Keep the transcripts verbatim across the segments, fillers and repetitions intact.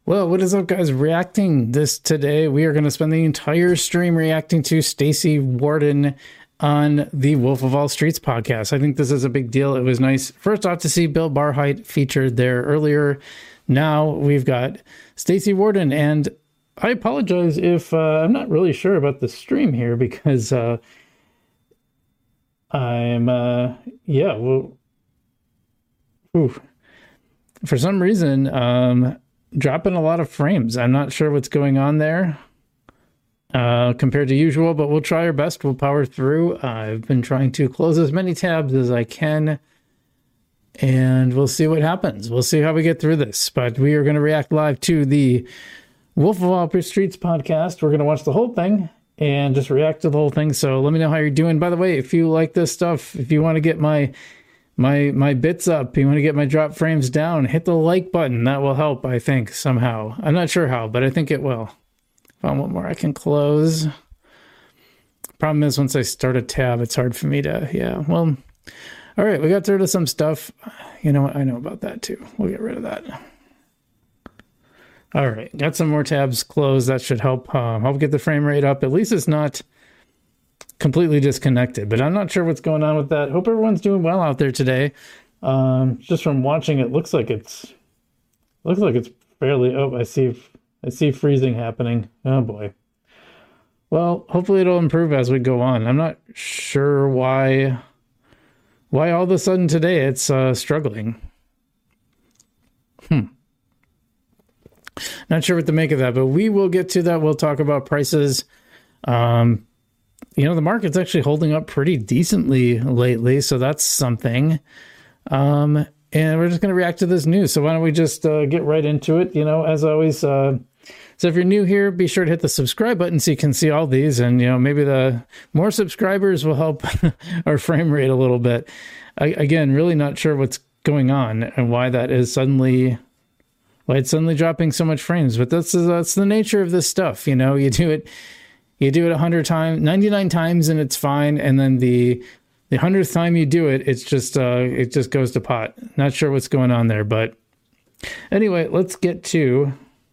Well, what is up, guys? Reacting this today, we are going to spend the entire stream reacting to Stacey Warden on the Wolf of All Streets podcast. I think this is a big deal. It was nice, first off, to see Bill Barhydt featured there earlier. Now we've got Stacey Warden, and I apologize if uh, I'm not really sure about the stream here because uh, I'm, uh, yeah, well, oof. For some reason, um, dropping a lot of frames. I'm not sure what's going on there uh, compared to usual, but we'll try our best. We'll power through. Uh, I've been trying to close as many tabs as I can, and we'll see what happens. We'll see how we get through this, but we are going to react live to the Wolf of All Streets podcast. We're going to watch the whole thing and just react to the whole thing. So let me know how you're doing. By the way, if you like this stuff, if you want to get my my my bits up, you want to get my drop frames down, hit the like button. That will help, I think, somehow. I'm not sure how, but I think it will. Found one more I can close. Problem is, once I start a tab, it's hard for me to, yeah, well, all right, we got rid of some stuff. You know what? I know about that too. We'll get rid of that. All right, got some more tabs closed. That should help um, help get the frame rate up. At least it's not completely disconnected, but I'm not sure what's going on with that. Hope everyone's doing well out there today. Um, just from watching, it looks like it's looks like it's fairly. Oh, I see. I see freezing happening. Oh boy. Well, hopefully it'll improve as we go on. I'm not sure why. Why all of a sudden today it's uh, struggling. Hmm. Not sure what to make of that, but we will get to that. We'll talk about prices. Um, you know, the market's actually holding up pretty decently lately, so that's something. Um, and we're just going to react to this news. So why don't we just uh, get right into it? You know, as always, uh, so if you're new here, be sure to hit the subscribe button so you can see all these. And, you know, maybe the more subscribers will help our frame rate a little bit. I, again, really not sure what's going on and why that is suddenly... Why it's suddenly dropping so much frames, but that's that's the nature of this stuff. You know, you do it, you do it a hundred times, ninety-nine times, and it's fine. And then the the hundredth time you do it, it's just uh, it just goes to pot. Not sure what's going on there, but anyway, let's get to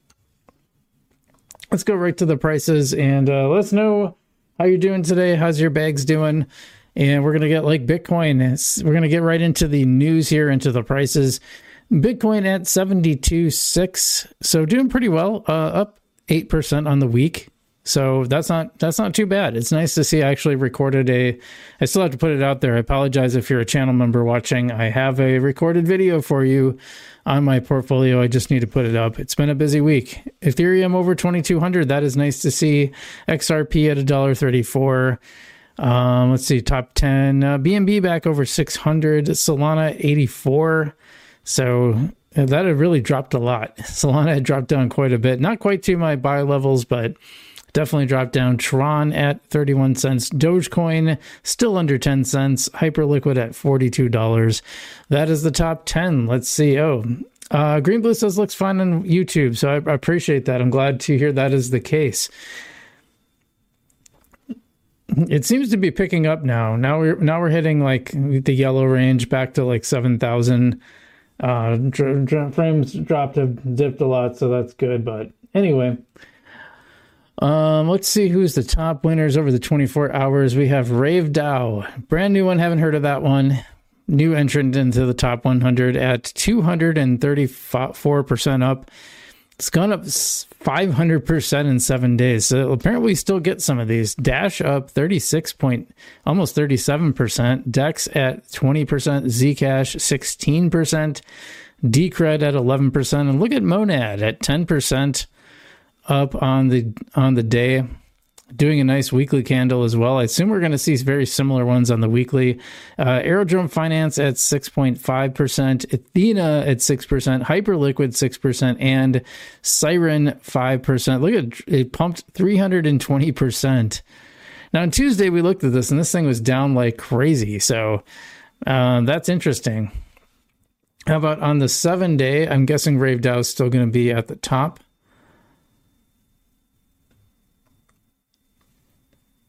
let's go right to the prices and uh, let's know how you're doing today. How's your bags doing? And we're gonna get like Bitcoin. We're gonna get right into the news here, into the prices. Bitcoin at seventy-two point six, so doing pretty well, uh, up eight percent on the week. So that's not that's not too bad. It's nice to see I actually recorded a, I still have to put it out there. I apologize if you're a channel member watching. I have a recorded video for you on my portfolio. I just need to put it up. It's been a busy week. Ethereum over twenty-two hundred. That is nice to see. X R P at one dollar thirty-four. Um, let's see, top ten. Uh, B N B back over six hundred. Solana eighty-four. So that had really dropped a lot. Solana had dropped down quite a bit. Not quite to my buy levels, but definitely dropped down. Tron at thirty-one cents. Dogecoin still under ten cents. Hyperliquid at forty-two dollars. That is the top ten. Let's see. Oh, uh, Green Blue says looks fine on YouTube. So I, I appreciate that. I'm glad to hear that is the case. It seems to be picking up now. Now we're now we're hitting like the yellow range back to like seven thousand. Uh, dr- dr- frames dropped, have dipped a lot, so that's good. But anyway, um, let's see who's the top winners over the twenty-four hours. We have Rave DAO, brand new one. Haven't heard of that one. New entrant into the top one hundred at two hundred thirty-four percent up. It's gone up five hundred percent in seven days. So apparently we still get some of these. Dash up thirty-six point, almost thirty-seven percent. Dex at twenty percent. Zcash sixteen percent. Decred at eleven percent. And look at Monad at ten percent up on the on the day. Doing a nice weekly candle as well. I assume we're going to see very similar ones on the weekly. Uh, Aerodrome Finance at six point five percent, Athena at six percent, Hyperliquid six percent, and Siren five percent. Look at it, pumped three hundred twenty percent. Now on Tuesday we looked at this and this thing was down like crazy. So uh, that's interesting. How about on the seven day? I'm guessing Rave DAO is still going to be at the top.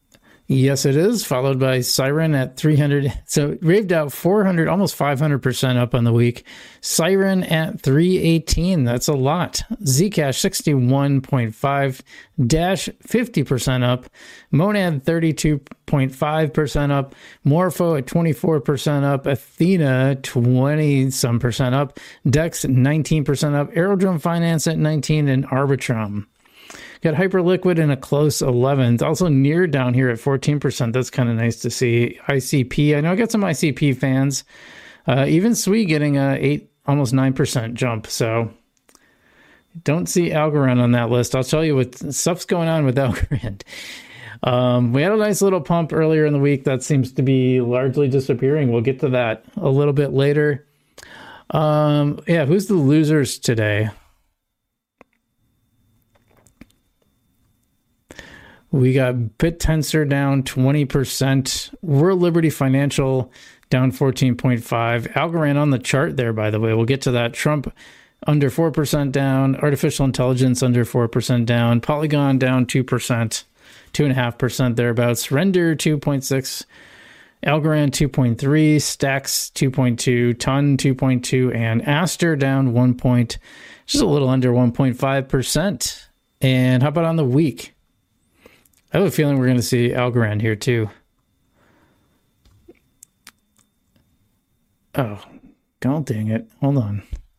Yes, it is, followed by Siren at three hundred. So raved out four hundred, almost five hundred percent up on the week. Siren at three eighteen. That's a lot. Zcash sixty-one point five. Dash fifty percent up. Monad thirty-two point five percent up. Morpho at twenty-four percent up. Athena twenty some percent up. Dex nineteen percent up. Aerodrome Finance at nineteen, and Arbitrum. Got Hyperliquid in a close eleventh. Also near down here at fourteen percent. That's kind of nice to see. I C P. I know I got some I C P fans. Uh, even Sui getting a eight, almost nine percent jump. So don't see Algorand on that list. I'll tell you what stuff's going on with Algorand. Um, we had a nice little pump earlier in the week that seems to be largely disappearing. We'll get to that a little bit later. Um, yeah, who's the losers today? We got BitTensor down twenty percent. World Liberty Financial down fourteen point five. Algorand on the chart there, by the way. We'll get to that. Trump under four percent down. Artificial Intelligence under four percent down. Polygon down two percent. two point five percent thereabouts. Render two point six. Algorand two point three. Stacks two point two. Ton two point two. And Aster down one point. Just a little under one point five percent. And how about on the week? I have a feeling we're going to see Algorand here too. Oh, god dang it. Hold on.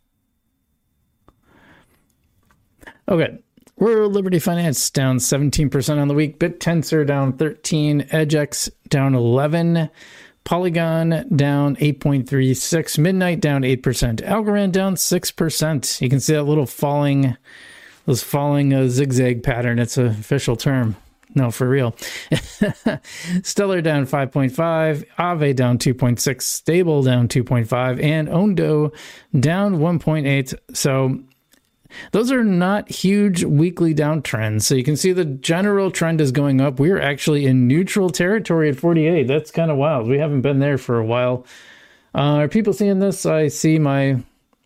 Okay. World Liberty Finance down seventeen percent on the week. BitTensor down thirteen. EdgeX down eleven. Polygon down eight point three six. Midnight down eight percent. Algorand down six percent. You can see that little falling, those falling uh, zigzag pattern. It's an official term. No, for real. Stellar down five point five, Aave down two point six, Stable down two point five, and Ondo down one point eight. So those are not huge weekly downtrends. So you can see the general trend is going up. We're actually in neutral territory at forty-eight. That's kind of wild. We haven't been there for a while. Uh, are people seeing this? I see my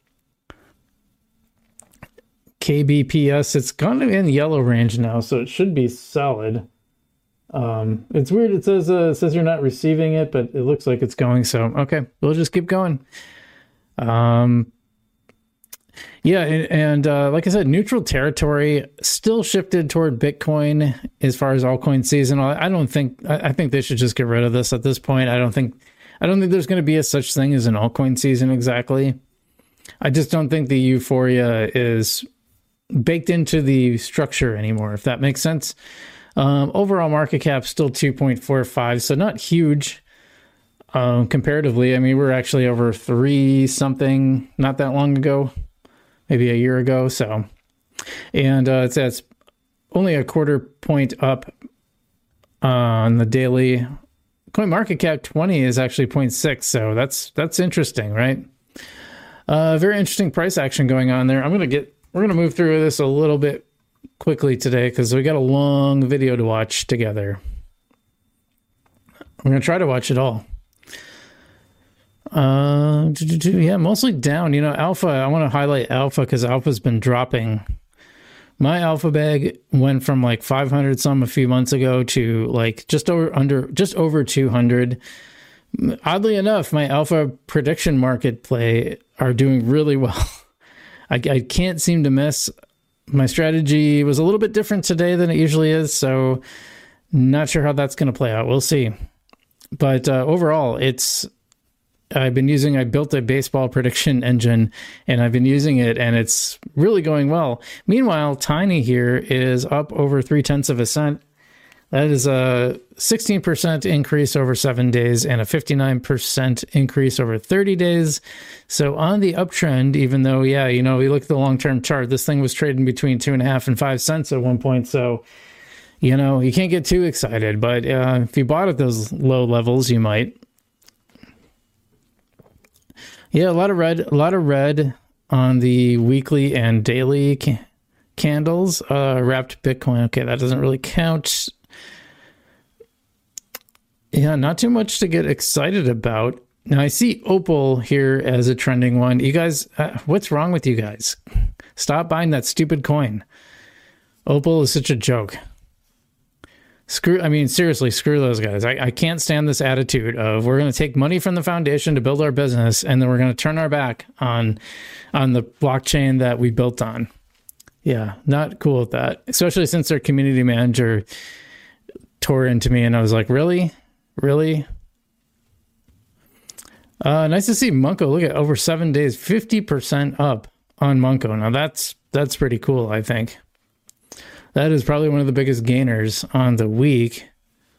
K B P S, it's kind of in the yellow range now, so it should be solid. Um, it's weird. It says uh, it says you're not receiving it, but it looks like it's going. So okay, we'll just keep going. Um, yeah, and, and uh, like I said, neutral territory still shifted toward Bitcoin as far as altcoin season. I don't think I, I think they should just get rid of this at this point. I don't think I don't think there's going to be a such thing as an altcoin season exactly. I just don't think the euphoria is baked into the structure anymore, if that makes sense. Um, overall market cap still two point four five, so not huge um, comparatively. I mean, we're actually over three something not that long ago, maybe a year ago. So, and uh, it's, it's only a quarter point up on the daily. Coin market cap twenty is actually zero point six, so that's that's interesting, right? Uh, very interesting price action going on there. I'm gonna get. We're going to move through this a little bit quickly today because we got a long video to watch together. We're going to try to watch it all. Uh, yeah, mostly down. You know, Alpha, I want to highlight Alpha because Alpha's been dropping. My Alpha bag went from like five hundred some a few months ago to like just over under just over two hundred. Oddly enough, my Alpha prediction market play are doing really well. I, I can't seem to miss. My strategy was a little bit different today than it usually is, so not sure how that's going to play out. We'll see. But uh, overall, it's I've been using, I built a baseball prediction engine, and I've been using it, and it's really going well. Meanwhile, Tiny here is up over three-tenths of a cent. That is a sixteen percent increase over seven days and a fifty-nine percent increase over thirty days. So on the uptrend, even though, yeah, you know, you look at the long-term chart, this thing was trading between two and a half and five cents at one point. So, you know, you can't get too excited, but uh, if you bought at those low levels, you might. Yeah, a lot of red, a lot of red on the weekly and daily ca- candles. Uh, wrapped Bitcoin. Okay, that doesn't really count. Yeah, not too much to get excited about. Now, I see Opal here as a trending one. You guys, uh, what's wrong with you guys? Stop buying that stupid coin. Opal is such a joke. Screw, I mean, seriously, screw those guys. I, I can't stand this attitude of we're going to take money from the foundation to build our business, and then we're going to turn our back on on the blockchain that we built on. Yeah, not cool with that, especially since their community manager tore into me, and I was like, really? Really? Uh, nice to see Monko. Look at over seven days, fifty percent up on Monko. Now, that's that's pretty cool, I think. That is probably one of the biggest gainers on the week.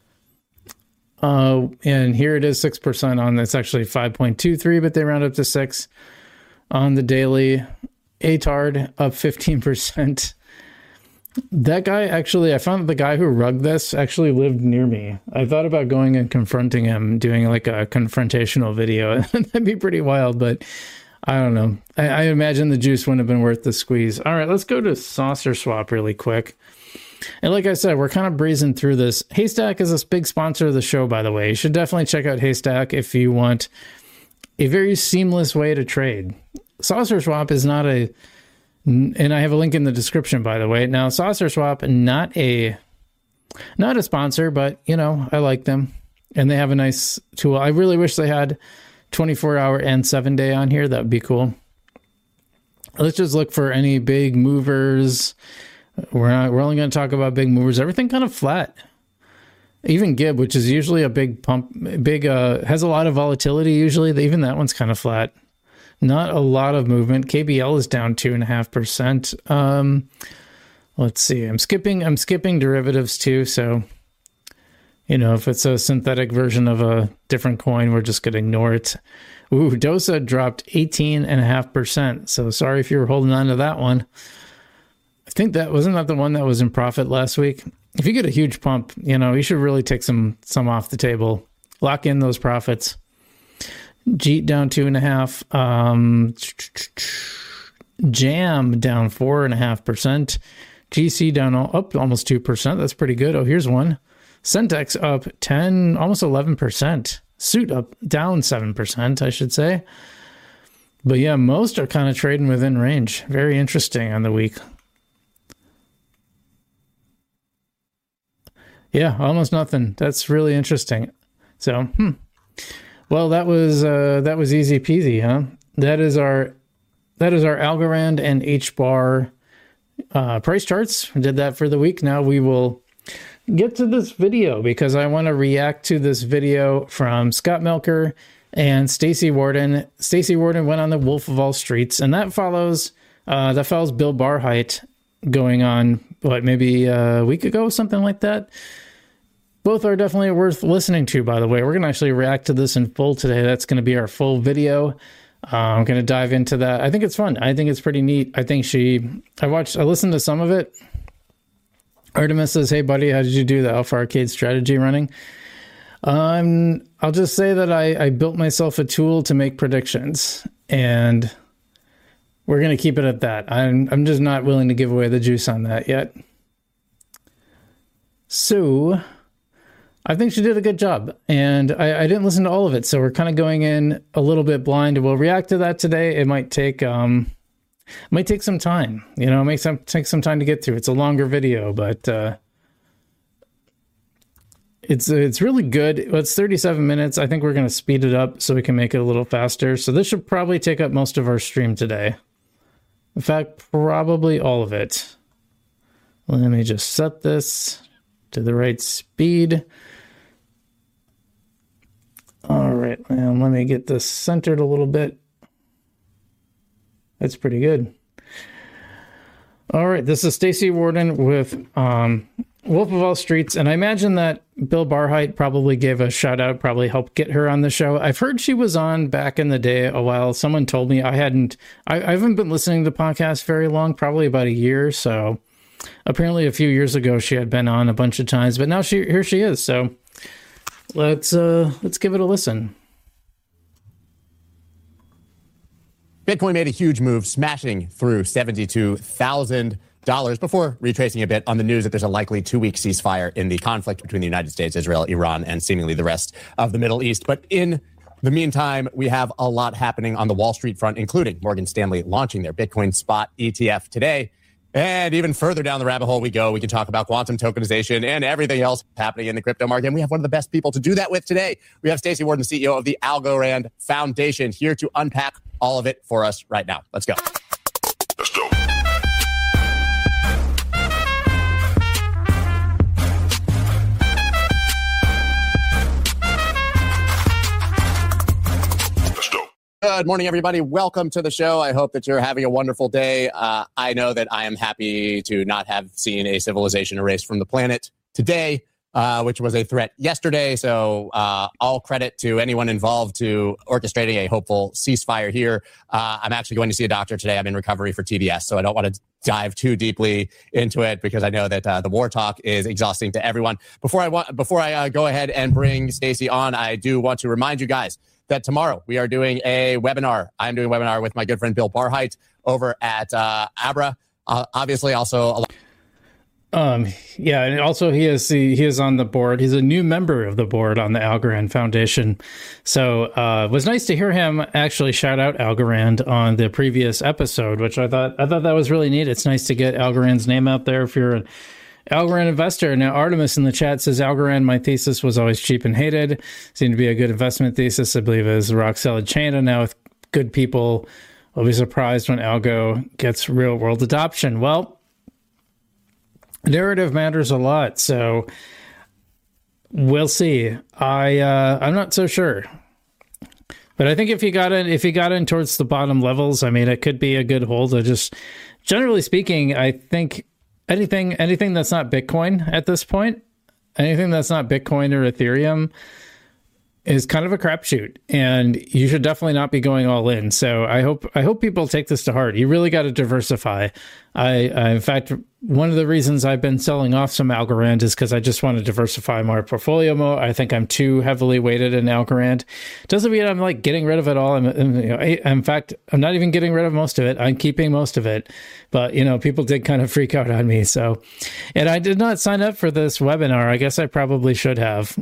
Uh, and here it is, six percent on this. Actually five point two three, but they round up to six on the daily. A T A R D up fifteen percent. That guy, actually, I found the guy who rugged this actually lived near me. I thought about going and confronting him, doing like a confrontational video. That'd be pretty wild, but I don't know. I, I imagine the juice wouldn't have been worth the squeeze. All right, let's go to Saucer Swap really quick. And like I said, we're kind of breezing through this. Haystack is a big sponsor of the show, by the way. You should definitely check out Haystack if you want a very seamless way to trade. Saucer Swap is not a, and I have a link in the description, by the way. Now, Saucer Swap, not a, not a sponsor, but, you know, I like them. And they have a nice tool. I really wish they had twenty-four hour and seven day on here. That would be cool. Let's just look for any big movers. We're not, we're only going to talk about big movers. Everything kind of flat. Even Gib, which is usually a big pump, big, uh, has a lot of volatility usually. Even that one's kind of flat. Not a lot of movement. K B L is down two and a half percent. Um, let's see. I'm skipping, I'm skipping derivatives too. So, you know, if it's a synthetic version of a different coin, we're just going to ignore it. Ooh, D O S A dropped eighteen and a half percent. So sorry if you were holding on to that one. I think that wasn't that the one that was in profit last week. If you get a huge pump, you know, you should really take some, some off the table, lock in those profits. Jeet down two and a half. Um, Jam down four and a half percent. G C down up almost two percent. That's pretty good. Oh, here's one. Centex up ten, almost eleven percent. Suit up down seven percent, I should say. But yeah, most are kind of trading within range. Very interesting on the week. Yeah, almost nothing. That's really interesting. So, hmm. Well, that was uh, that was easy peasy, huh? That is our that is our Algorand and H bar uh, price charts. We did that for the week. Now we will get to this video because I want to react to this video from Scott Melker and Stacy Warden. Stacy Warden went on the Wolf of All Streets, and that follows uh, that follows Bill Barhydt going on what maybe a week ago, something like that. Both are definitely worth listening to, by the way. We're going to actually react to this in full today. That's going to be our full video. Uh, I'm going to dive into that. I think it's fun. I think it's pretty neat. I think she, I watched, I listened to some of it. Artemis says, hey, buddy, how did you do the Alpha Arcade strategy running? Um, I'll just say that I, I built myself a tool to make predictions, and we're going to keep it at that. I'm, I'm just not willing to give away the juice on that yet. So I think she did a good job, and I, I didn't listen to all of it, so we're kind of going in a little bit blind. We'll react to that today. It might take um, might take some time, you know, it might some, take some time to get through. It's a longer video, but uh, it's it's really good. Well, it's thirty-seven minutes. I think we're going to speed it up so we can make it a little faster. So this should probably take up most of our stream today. In fact, probably all of it. Let me just set this to the right speed. All right, and let me get this centered a little bit. That's pretty good. All right, this is Stacy Warden with um, Wolf of All Streets, and I imagine that Bill Barhydt probably gave a shout out, probably helped get her on the show. I've heard she was on back in the day a while. Someone told me. I hadn't, I, I haven't been listening to the podcast very long, probably about a year. So apparently a few years ago she had been on a bunch of times, but now she here she is. So let's uh, let's give it a listen. Bitcoin made a huge move, smashing through seventy-two thousand dollars before retracing a bit on the news that there's a likely two-week ceasefire in the conflict between the United States, Israel, Iran, and seemingly the rest of the Middle East. But in the meantime, we have a lot happening on the Wall Street front, including Morgan Stanley launching their Bitcoin spot E T F today. And even further down the rabbit hole we go, we can talk about quantum tokenization and everything else happening in the crypto market. And we have one of the best people to do that with today. We have Stacey Warden, C E O of the Algorand Foundation, here to unpack all of it for us right now. Let's go. Let's go. Good morning, everybody. Welcome to the show. I hope that you're having a wonderful day. Uh, I know that I am happy to not have seen a civilization erased from the planet today, uh, which was a threat yesterday. So uh, all credit to anyone involved to orchestrating a hopeful ceasefire here. Uh, I'm actually going to see a doctor today. I'm in recovery for T B S, so I don't want to dive too deeply into it because I know that uh, the war talk is exhausting to everyone. Before I want, before I uh, go ahead and bring Stacey on, I do want to remind you guys that tomorrow we are doing a webinar. I'm doing a webinar with my good friend Bill Barhydt over at uh, Abra. Uh, obviously, also. Um, yeah, and also he is the, he is on the board. He's a new member of the board on the Algorand Foundation. So uh, it was nice to hear him actually shout out Algorand on the previous episode, which I thought I thought that was really neat. It's nice to get Algorand's name out there if you're an Algorand investor. Now, Artemis in the chat says, Algorand, my thesis was always cheap and hated. Seemed to be a good investment thesis. I believe it is a rock solid chain. And now with good people, will be surprised when Algo gets real world adoption. Well, narrative matters a lot. So we'll see. I, uh, I'm not so sure. But I think if you got in, if you got in towards the bottom levels, I mean, it could be a good hold. I just, generally speaking, I think Anything, anything that's not Bitcoin at this point, anything that's not Bitcoin or Ethereum is kind of a crapshoot, and you should definitely not be going all in. So I hope, I hope people take this to heart. You really got to diversify. I, I, in fact, one of the reasons I've been selling off some Algorand is because I just want to diversify my portfolio more. I think I'm too heavily weighted in Algorand. Doesn't mean I'm like getting rid of it all. I'm, you know, I, in fact, I'm not even getting rid of most of it. I'm keeping most of it. But, you know, people did kind of freak out on me. So, and I did not sign up for this webinar. I guess I probably should have.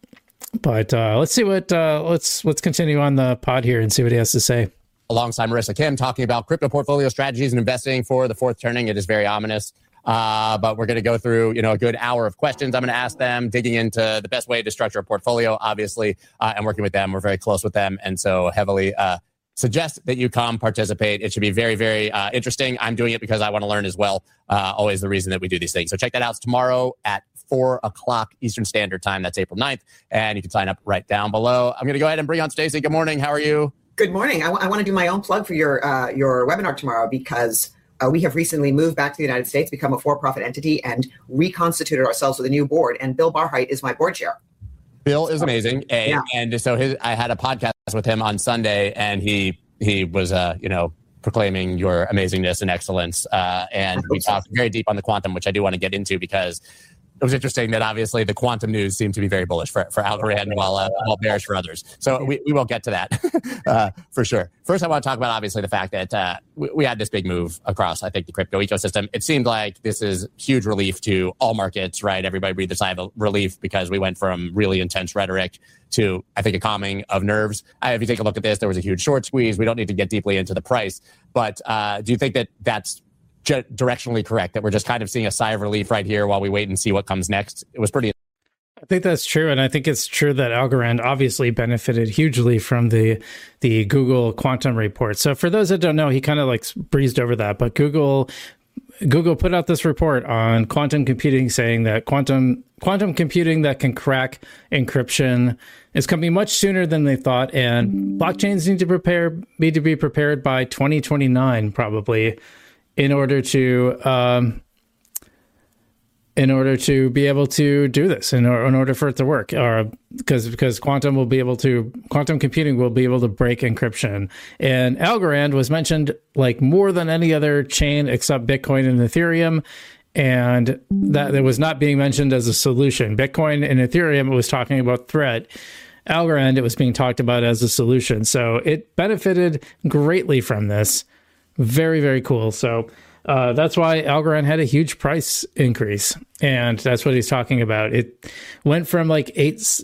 But uh, let's see what, uh, let's, let's continue on the pod here and see what he has to say. Alongside Marissa Kim, talking about crypto portfolio strategies and investing for the fourth turning. It is very ominous. Uh, but we're going to go through, you know, a good hour of questions. I'm going to ask them, digging into the best way to structure a portfolio, obviously, uh, and working with them. We're very close with them. And so heavily uh, suggest that you come participate. It should be very, very uh, interesting. I'm doing it because I want to learn as well. Uh, always the reason that we do these things. So check that out tomorrow at four o'clock Eastern Standard Time. That's April ninth. And you can sign up right down below. I'm going to go ahead and bring on Stacey. Good morning. How are you? Good morning. I, w- I want to do my own plug for your uh, your webinar tomorrow because uh, we have recently moved back to the United States, become a for-profit entity, and reconstituted ourselves with a new board. And Bill Barhydt is my board chair. Bill is amazing. A, yeah. And so his, I had a podcast with him on Sunday, and he he was, uh, you know, proclaiming your amazingness and excellence. Uh, and we talked very deep on the quantum, which I do want to get into because it was interesting that obviously the quantum news seemed to be very bullish for, for Algorand while, uh, while bearish for others. So we, we will get to that uh, for sure. First, I want to talk about obviously the fact that uh, we, we had this big move across, I think, the crypto ecosystem. It seemed like this is huge relief to all markets, right? Everybody breathed a sigh of relief because we went from really intense rhetoric to, I think, a calming of nerves. Uh, if you take a look at this, there was a huge short squeeze. We don't need to get deeply into the price. But uh, do you think that that's directionally correct, that we're just kind of seeing a sigh of relief right here while we wait and see what comes next? It was pretty. I think that's true, and I think it's true that Algorand obviously benefited hugely from the the Google quantum report. So for those that don't know, he kind of like breezed over that, but Google Google put out this report on quantum computing saying that quantum quantum computing that can crack encryption is coming much sooner than they thought, and blockchains need to prepare need to be prepared by twenty twenty-nine probably, in order to um, in order to be able to do this, in, or, in order for it to work, or because because quantum will be able to quantum computing will be able to break encryption. And Algorand was mentioned like more than any other chain except Bitcoin and Ethereum, and that it was not being mentioned as a solution. Bitcoin and Ethereum was talking about threat. Algorand, it was being talked about as a solution. So it benefited greatly from this. Very, very cool. So Uh, that's why Algorand had a huge price increase, and that's what he's talking about. It went from like eight,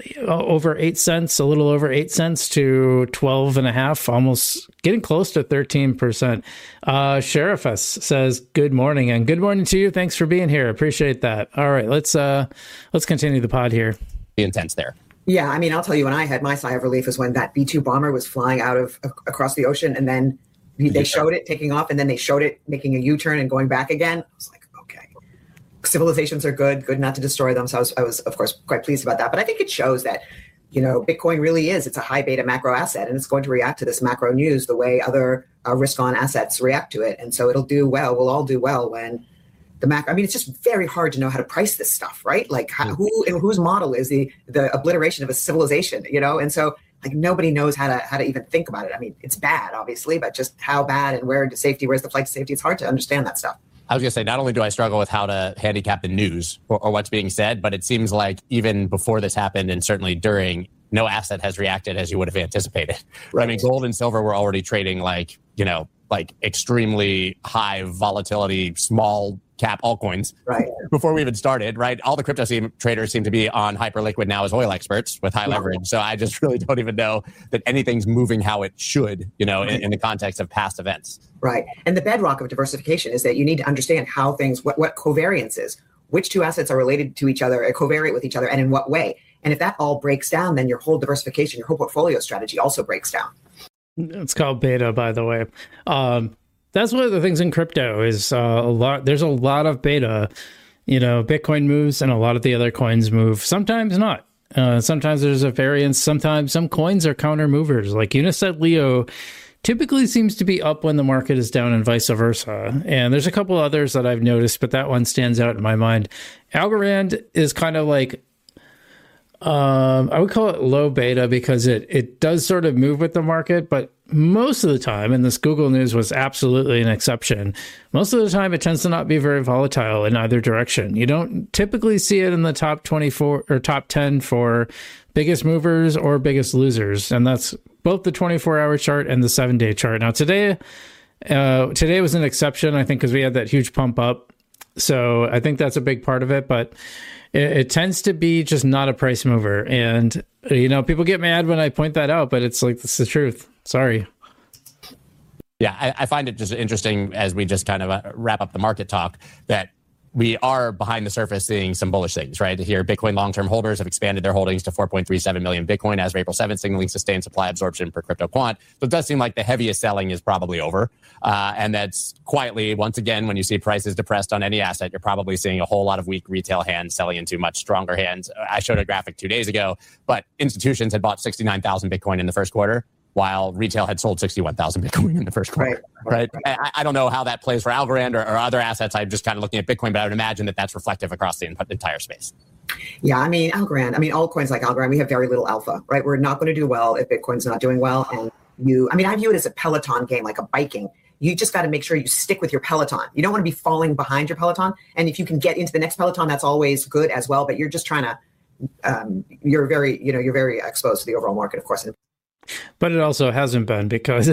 over eight cents, a little over eight cents, to twelve and a half, almost getting close to thirteen percent. Uh, Sheriffus says, "Good morning," and good morning to you. Thanks for being here. Appreciate that. All right, let's uh, let's continue the pod here. Be intense there. Yeah, I mean, I'll tell you, when I had my sigh of relief was when that B two bomber was flying out of uh, across the ocean, and then they showed it taking off, and then they showed it making a U-turn and going back again. I was like, okay, civilizations are good, good not to destroy them. So I was, I was, of course, quite pleased about that. But I think it shows that, you know, Bitcoin really is, it's a high beta macro asset, and it's going to react to this macro news the way other uh, risk-on assets react to it. And so it'll do well. We'll all do well when the macro, I mean, it's just very hard to know how to price this stuff, right? Like how, who and whose model is the the obliteration of a civilization, you know? And so like nobody knows how to how to even think about it. I mean, it's bad, obviously, but just how bad and where to safety, where's the flight to safety? It's hard to understand that stuff. I was going to say, not only do I struggle with how to handicap the news or, or what's being said, but it seems like even before this happened, and certainly during, no asset has reacted as you would have anticipated. Right. I mean, gold and silver were already trading like, you know, like extremely high volatility, small cap altcoins right before we even started, right? All the crypto seem, traders seem to be on Hyperliquid now as oil experts with high yeah. leverage. So I just really don't even know that anything's moving how it should, you know, right. in, in the context of past events. Right. And the bedrock of diversification is that you need to understand how things, what, what covariance is, which two assets are related to each other, covariate with each other, and in what way. And if that all breaks down, then your whole diversification, your whole portfolio strategy also breaks down. It's called beta, by the way. Um, that's one of the things in crypto is uh, a lot. There's a lot of beta. You know, Bitcoin moves and a lot of the other coins move. Sometimes not. Uh, sometimes there's a variance. Sometimes some coins are counter movers. Like Unisat Leo typically seems to be up when the market is down and vice versa. And there's a couple others that I've noticed, but that one stands out in my mind. Algorand is kind of like, Um, I would call it low beta because it, it does sort of move with the market, but most of the time, and this Google news was absolutely an exception, most of the time it tends to not be very volatile in either direction. You don't typically see it in the top twenty-four or top ten for biggest movers or biggest losers. And that's both the twenty-four hour chart and the seven day chart. Now today, uh, today was an exception, I think, because we had that huge pump up. So I think that's a big part of it, but it, it tends to be just not a price mover. And, you know, people get mad when I point that out, but it's like, it's the truth. Sorry. Yeah, I, I find it just interesting as we just kind of uh, wrap up the market talk that we are behind the surface seeing some bullish things, right? Here, Bitcoin long-term holders have expanded their holdings to four point three seven million Bitcoin as of April seventh, signaling sustained supply absorption per crypto quant. So it does seem like the heaviest selling is probably over. Uh, and that's quietly, once again, when you see prices depressed on any asset, you're probably seeing a whole lot of weak retail hands selling into much stronger hands. I showed a graphic two days ago, but institutions had bought sixty-nine thousand Bitcoin in the first quarter, while retail had sold sixty-one thousand Bitcoin in the first quarter, right? right? right. I, I don't know how that plays for Algorand or, or other assets. I'm just kind of looking at Bitcoin, but I would imagine that that's reflective across the entire space. Yeah, I mean, Algorand, I mean, altcoins like Algorand, we have very little alpha, right? We're not going to do well if Bitcoin's not doing well. And you, I mean, I view it as a Peloton game, like a biking. You just got to make sure you stick with your Peloton. You don't want to be falling behind your Peloton. And if you can get into the next Peloton, that's always good as well. But you're just trying to, um, you're very, you know, you're very exposed to the overall market, of course. But it also hasn't been because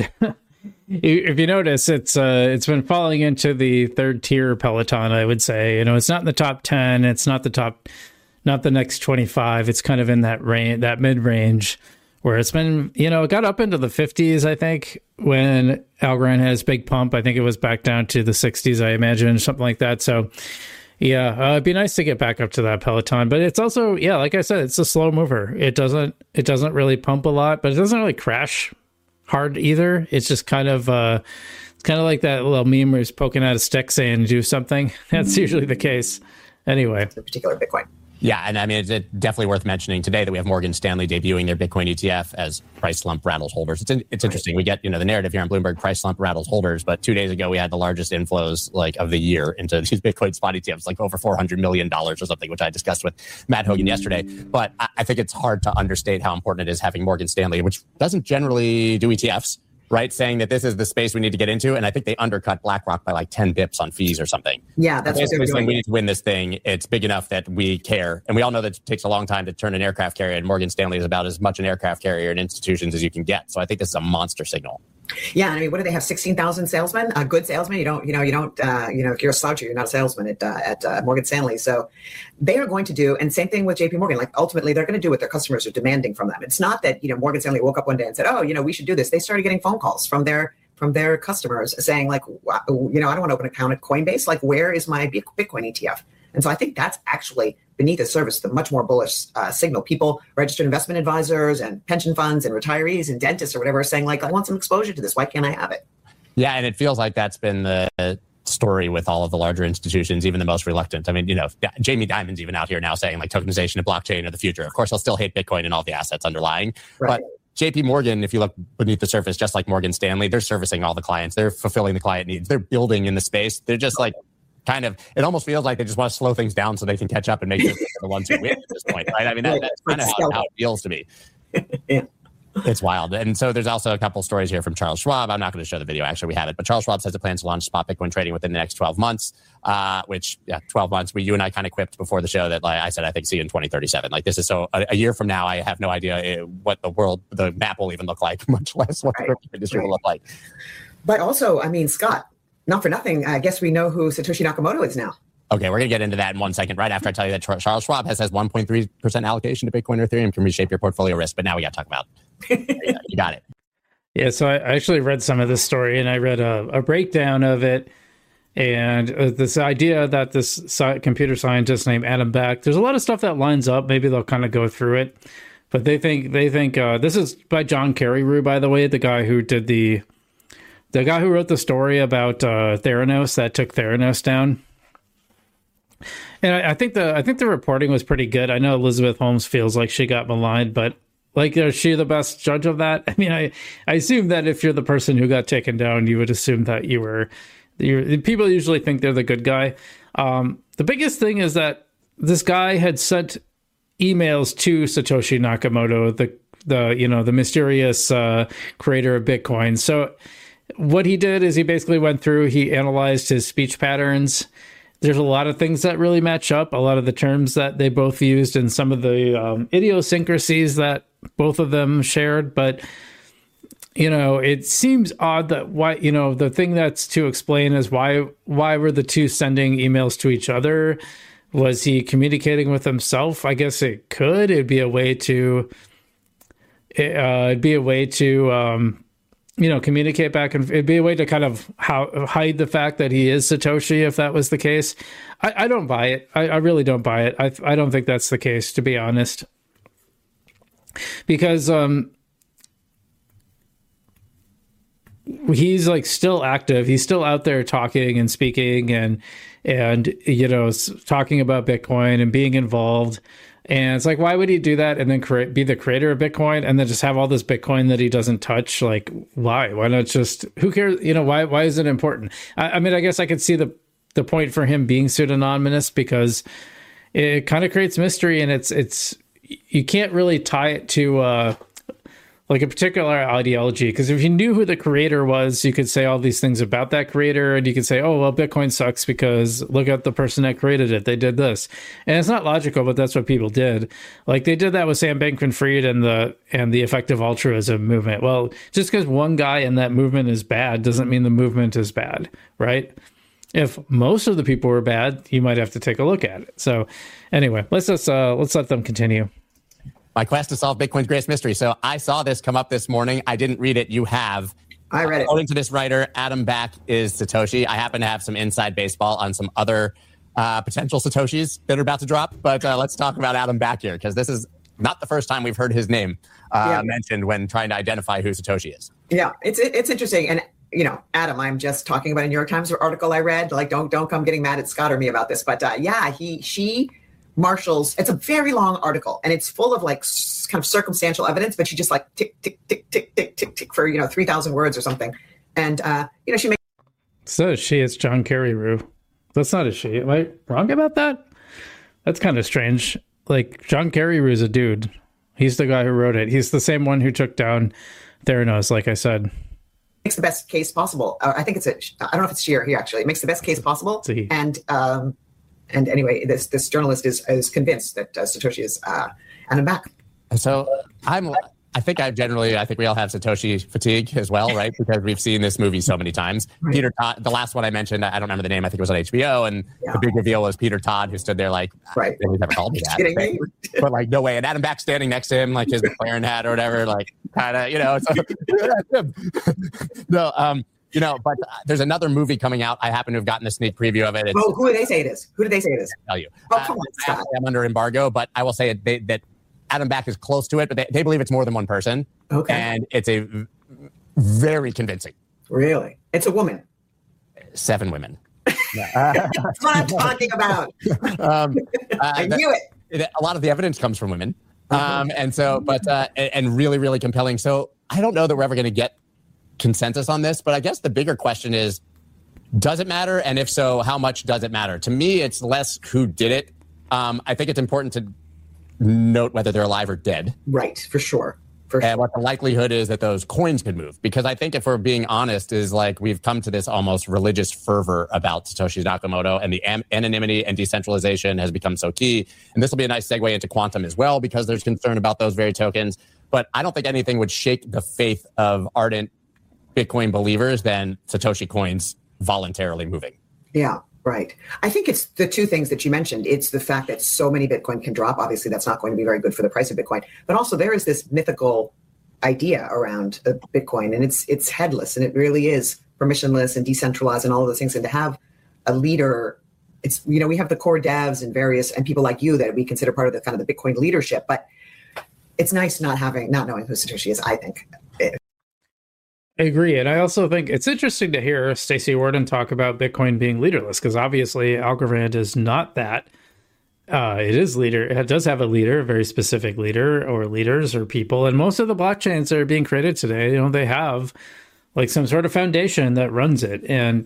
if you notice, it's uh, it's been falling into the third tier Peloton, I would say. You know, it's not in the top ten. It's not the top, not the next twenty-five. It's kind of in that range, that mid range where it's been, you know, it got up into the fifties, I think, when Algorand has big pump. I think it was back down to the sixties, I imagine, something like that. So yeah, uh, it'd be nice to get back up to that Peloton, but it's also, yeah, like I said, it's a slow mover. It doesn't, it doesn't really pump a lot, but it doesn't really crash hard either. It's just kind of, uh, it's kind of like that little meme where he's poking out a stick saying do something. That's usually the case. Anyway, the particular Bitcoin. Yeah, and I mean, it's definitely worth mentioning today that we have Morgan Stanley debuting their Bitcoin E T F as price slump rattles holders. It's in, it's interesting. We get, you know, the narrative here on Bloomberg, price slump rattles holders, but two days ago we had the largest inflows like of the year into these Bitcoin spot E T Fs, like over four hundred million dollars or something, which I discussed with Matt Hogan yesterday. But I, I think it's hard to understate how important it is having Morgan Stanley, which doesn't generally do E T Fs, right? Saying that this is the space we need to get into. And I think they undercut BlackRock by like ten bips on fees or something. Yeah, that's basically what they're doing. We need to win this thing. It's big enough that we care. And we all know that it takes a long time to turn an aircraft carrier. And Morgan Stanley is about as much an aircraft carrier in institutions as you can get. So I think this is a monster signal. Yeah, I mean, what do they have? Sixteen thousand salesmen, a uh, good salesman. You don't, you know, you don't, uh, you know, if you're a sloucher, you're not a salesman at uh, at uh, Morgan Stanley. So they are going to do, and same thing with J P Morgan. Like ultimately, they're going to do what their customers are demanding from them. It's not that you know Morgan Stanley woke up one day and said, "Oh, you know, we should do this." They started getting phone calls from their from their customers saying, like, you know, I don't want to open an account at Coinbase. Like, where is my Bitcoin E T F? And so I think that's actually beneath the surface, the much more bullish uh, signal. People, registered investment advisors and pension funds and retirees and dentists or whatever are saying, like, I want some exposure to this. Why can't I have it? Yeah, and it feels like that's been the story with all of the larger institutions, even the most reluctant. I mean, you know, Jamie Dimon's even out here now saying, like, tokenization and blockchain are the future. Of course, he'll still hate Bitcoin and all the assets underlying. Right. But J P Morgan, if you look beneath the surface, just like Morgan Stanley, they're servicing all the clients. They're fulfilling the client needs. They're building in the space. They're just like, kind of, it almost feels like they just want to slow things down so they can catch up and make sure they're the ones who win at this point, right? I mean, that, that's kind of how, how it feels to me. Yeah. It's wild. And so there's also a couple stories here from Charles Schwab. I'm not going to show the video. Actually, we have it. But Charles Schwab says it plans to launch spot Bitcoin trading within the next twelve months, uh, which, yeah, twelve months. We, you and I kind of quipped before the show that, like I said, I think see you in twenty thirty-seven. Like, this is so, a, a year from now, I have no idea what the world, the map will even look like, much less what the crypto industry will look like. But also, I mean, Scott, not for nothing, I guess we know who Satoshi Nakamoto is now. Okay, we're going to get into that in one second, right after I tell you that Charles Schwab has has one point three percent allocation to Bitcoin or Ethereum, can reshape your portfolio risk. But now we got to talk about it. You got it. Yeah, so I actually read some of this story, and I read a, a breakdown of it. And uh, this idea that this sci- computer scientist named Adam Back, there's a lot of stuff that lines up. Maybe they'll kind of go through it. But they think, they think uh, this is by John Carreyrou, by the way, the guy who did the, the guy who wrote the story about uh, Theranos that took Theranos down. And I, I think the I think the reporting was pretty good. I know Elizabeth Holmes feels like she got maligned, but like, is she the best judge of that? I mean, I, I assume that if you're the person who got taken down, you would assume that you were. You're, people usually think they're the good guy. Um, the biggest thing is that this guy had sent emails to Satoshi Nakamoto, the the you know the mysterious uh, creator of Bitcoin. So what he did is he basically went through, he analyzed his speech patterns. There's a lot of things that really match up, a lot of the terms that they both used and some of the um, idiosyncrasies that both of them shared. But, you know, it seems odd that why, you know, the thing that's to explain is why, why were the two sending emails to each other? Was he communicating with himself? I guess it could. It'd be a way to, uh, it'd be a way to, um, you know, communicate back, and it'd be a way to kind of how, hide the fact that he is Satoshi, if that was the case. I, I don't buy it. I, I really don't buy it. I I don't think that's the case, to be honest. Because um, he's like still active. He's still out there talking and speaking and, and you know, talking about Bitcoin and being involved. And it's like, why would he do that and then create, be the creator of Bitcoin and then just have all this Bitcoin that he doesn't touch? Like, why? Why not just, who cares? You know, why Why is it important? I, I mean, I guess I could see the the point for him being pseudonymous because it kind of creates mystery, and it's, it's you can't really tie it to uh, like a particular ideology. Because if you knew who the creator was, you could say all these things about that creator, and you could say, oh, well, Bitcoin sucks because look at the person that created it. They did this. And it's not logical, but that's what people did. Like, they did that with Sam Bankman-Fried and the and the effective altruism movement. Well, just because one guy in that movement is bad doesn't mean the movement is bad, right? If most of the people were bad, you might have to take a look at it. So anyway, let's just, uh, let's let them continue. My quest to solve Bitcoin's greatest mystery. So I saw this come up this morning. I didn't read it. You have. I read it. According to this writer, Adam Back is Satoshi. I happen to have some inside baseball on some other uh, potential Satoshis that are about to drop. But uh, let's talk about Adam Back here, because this is not the first time we've heard his name uh, yeah. mentioned when trying to identify who Satoshi is. Yeah, it's it's interesting. And, you know, Adam, I'm just talking about a New York Times article I read. Like, don't don't come getting mad at Scott or me about this. But uh, yeah, he she. Marshall's, it's a very long article and it's full of like s- kind of circumstantial evidence, but she just like tick, tick, tick, tick, tick, tick, tick for, you know, three thousand words or something. And, uh, you know, she makes. So she, it's John Carreyrou. That's not a she. Am I wrong about that? That's kind of strange. Like, John Carreyrou is a dude. He's the guy who wrote it. He's the same one who took down Theranos, like I said. Makes the best case possible. Uh, I think it's a, I don't know if it's she or he actually. It makes the best case possible. And, um, And anyway, this this journalist is is convinced that uh, Satoshi is uh, Adam Back. So I'm I think I generally, I think we all have Satoshi fatigue as well, right? Because we've seen this movie so many times. Right. Peter Todd, the last one I mentioned, I don't remember the name. I think it was on H B O, and yeah. the big reveal was Peter Todd, who stood there like, right. He's never called me that. Kidding me? But like, no way. And Adam Back standing next to him, like his McLaren hat or whatever, like kind of, you know. So, no, um, you know, but uh, there's another movie coming out. I happen to have gotten a sneak preview of it. It's, oh, who do they say it is? Who do they say it is? I'll tell you. Oh, come on, uh, I'm under embargo, but I will say it, they, that Adam Back is close to it, but they, they believe it's more than one person. Okay. And it's a v- very convincing. Really? It's a woman. Seven women. That's what I'm talking about. Um, uh, I knew it. it. A lot of the evidence comes from women. Um, and so, but, uh, and really, really compelling. So I don't know that we're ever going to get consensus on this, but I guess the bigger question is, does it matter? And if so, how much does it matter? To me, it's less who did it. Um, I think it's important to note whether they're alive or dead. Right, for sure. For and sure. what the likelihood is that those coins could move. Because I think if we're being honest, is like we've come to this almost religious fervor about Satoshi Nakamoto, and the am- anonymity and decentralization has become so key. And this will be a nice segue into quantum as well, because there's concern about those very tokens. But I don't think anything would shake the faith of ardent Bitcoin believers than Satoshi coins voluntarily moving. Yeah. Right. I think it's the two things that you mentioned. It's the fact that so many Bitcoin can drop. Obviously, that's not going to be very good for the price of Bitcoin. But also there is this mythical idea around the Bitcoin, and it's it's headless, and it really is permissionless and decentralized and all of those things. And to have a leader, it's, you know, we have the core devs and various and people like you that we consider part of the kind of the Bitcoin leadership. But it's nice not having, not knowing who Satoshi is, I think. I agree. And I also think it's interesting to hear Stacey Warden talk about Bitcoin being leaderless, because obviously Algorand is not that. Uh, it is leader. It does have a leader, a very specific leader or leaders or people. And most of the blockchains that are being created today, you know, they have like some sort of foundation that runs it. And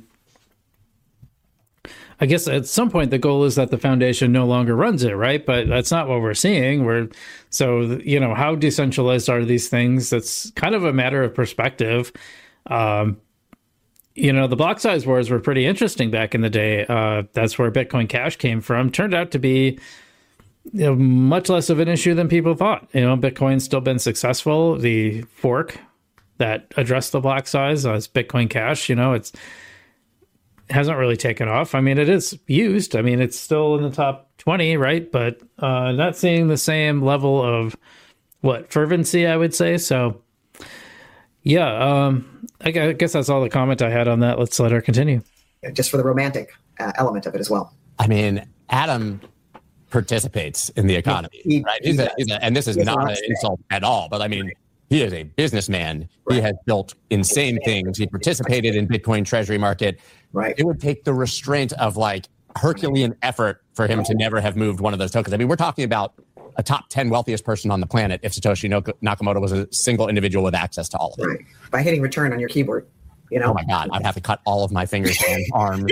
I guess at some point the goal is that the foundation no longer runs it, right? But that's not what we're seeing. We're so, you know, how decentralized are these things? That's kind of a matter of perspective. Um, you know, the block size wars were pretty interesting back in the day. Uh, that's where Bitcoin Cash came from. Turned out to be, you know, much less of an issue than people thought. You know, Bitcoin's still been successful. The fork that addressed the block size as Bitcoin Cash, you know, it's hasn't really taken off. I mean, it is used. I mean, it's still in the top twenty, right? But uh, not seeing the same level of what fervency, I would say. So, yeah, um, I guess that's all the comment I had on that. Let's let her continue. Just for the romantic uh, element of it as well. I mean, Adam participates in the economy, he, right? He's a, he's a, and this is not an insult at all, but I mean, he is a businessman. Right. He has built insane things. He participated in Bitcoin treasury market. Right. It would take the restraint of like Herculean effort for him to never have moved one of those tokens. I mean, we're talking about a top ten wealthiest person on the planet if Satoshi Nakamoto was a single individual with access to all of it. Right. By hitting return on your keyboard, you know? Oh my God, I'd have to cut all of my fingers, hands, arms,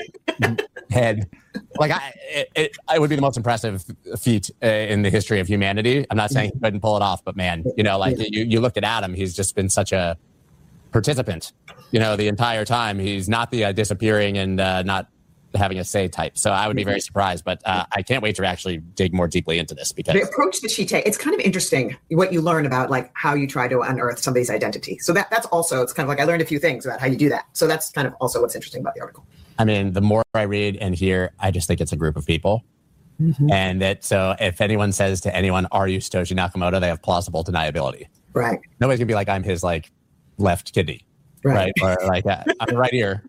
head. Like, I, it, it, it would be the most impressive feat uh, in the history of humanity. I'm not saying he couldn't pull it off, but man, you know, like you, you looked at Adam, he's just been such a participant, you know, the entire time. He's not the uh, disappearing and uh, not having a say type. So I would be very surprised, but uh, I can't wait to actually dig more deeply into this, because the approach that she takes, it's kind of interesting what you learn about like how you try to unearth somebody's identity. So that that's also, it's kind of like I learned a few things about how you do that. So that's kind of also what's interesting about the article. I mean, the more I read and hear, I just think it's a group of people. Mm-hmm. And that, so if anyone says to anyone, are you Satoshi Nakamoto? They have plausible deniability. Right. Nobody's gonna be like, I'm his like left kidney. Right. right? Or like, uh, I'm right here.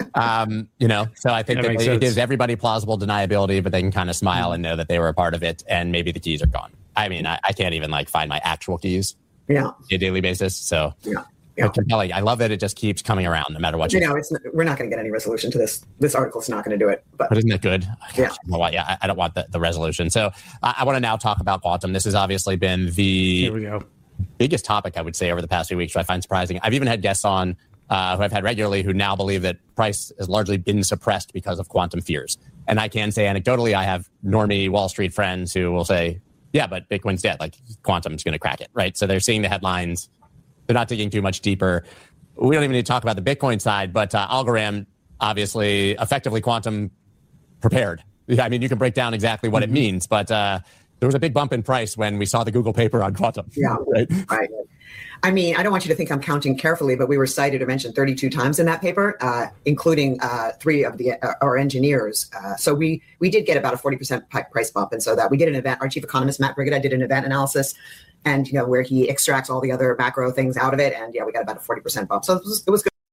Um, you know, so I think that, that it gives everybody plausible deniability, but they can kind of smile mm-hmm. and know that they were a part of it, and maybe the keys are gone. I mean, I, I can't even like find my actual keys yeah. on a daily basis. So yeah. Yeah. compelling. I love that it just keeps coming around no matter what. You you know, it's, we're not going to get any resolution to this. This article is not going to do it. But, but isn't it good? Yeah. I don't want, yeah, I, I don't want the, the resolution. So uh, I want to now talk about quantum. This has obviously been the Here we go. biggest topic, I would say, over the past few weeks, which I find surprising. I've even had guests on uh, who I've had regularly who now believe that price has largely been suppressed because of quantum fears. And I can say anecdotally, I have normie Wall Street friends who will say, yeah, but Bitcoin's dead. Like, quantum's going to crack it, right? So they're seeing the headlines. They're not digging too much deeper. We don't even need to talk about the Bitcoin side, but uh, Algorand, obviously, effectively quantum prepared. I mean, you can break down exactly what mm-hmm. it means, but uh, there was a big bump in price when we saw the Google paper on quantum. Yeah, right. right. I mean, I don't want you to think I'm counting carefully, but we were cited or mentioned thirty-two times in that paper, uh, including uh, three of the uh, our engineers. Uh, so we we did get about a forty percent price bump, and so that we did an event. Our chief economist Matt Brigida did an event analysis, and you know where he extracts all the other macro things out of it, and yeah, we got about a forty percent bump. So it was, it was good.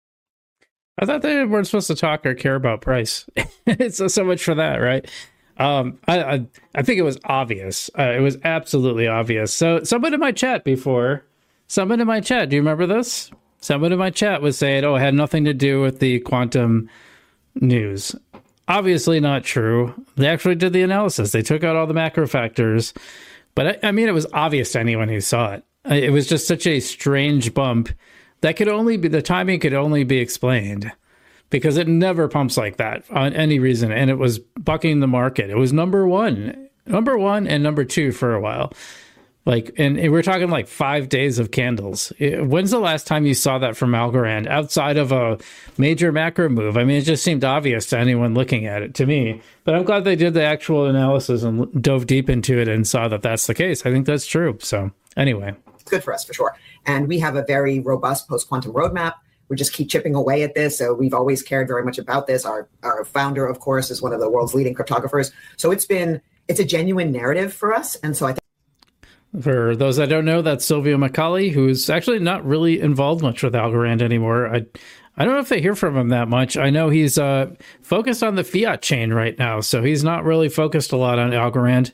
I thought they weren't supposed to talk or care about price. It's so much for that, right? Um, I, I I think it was obvious. Uh, it was absolutely obvious. So someone in my chat before. Someone in my chat, do you remember this? Someone in my chat was saying, oh, it had nothing to do with the quantum news. Obviously not true. They actually did the analysis. They took out all the macro factors. But I, I mean, it was obvious to anyone who saw it. It was just such a strange bump that could only be, the timing could only be explained because it never pumps like that on any reason. And it was bucking the market. It was number one, number one and number two for a while. Like, and we're talking like five days of candles. When's the last time you saw that from Algorand outside of a major macro move? I mean, it just seemed obvious to anyone looking at it, to me. But I'm glad they did the actual analysis and dove deep into it and saw that that's the case. I think that's true. So anyway. It's good for us, for sure. And we have a very robust post-quantum roadmap. We just keep chipping away at this. So we've always cared very much about this. Our, our founder, of course, is one of the world's leading cryptographers. So it's been, it's a genuine narrative for us. And so I think for those that don't know, that's Silvio Macaulay, who's actually not really involved much with Algorand anymore. I I don't know if they hear from him that much. I know he's uh, focused on the fiat chain right now, so he's not really focused a lot on Algorand.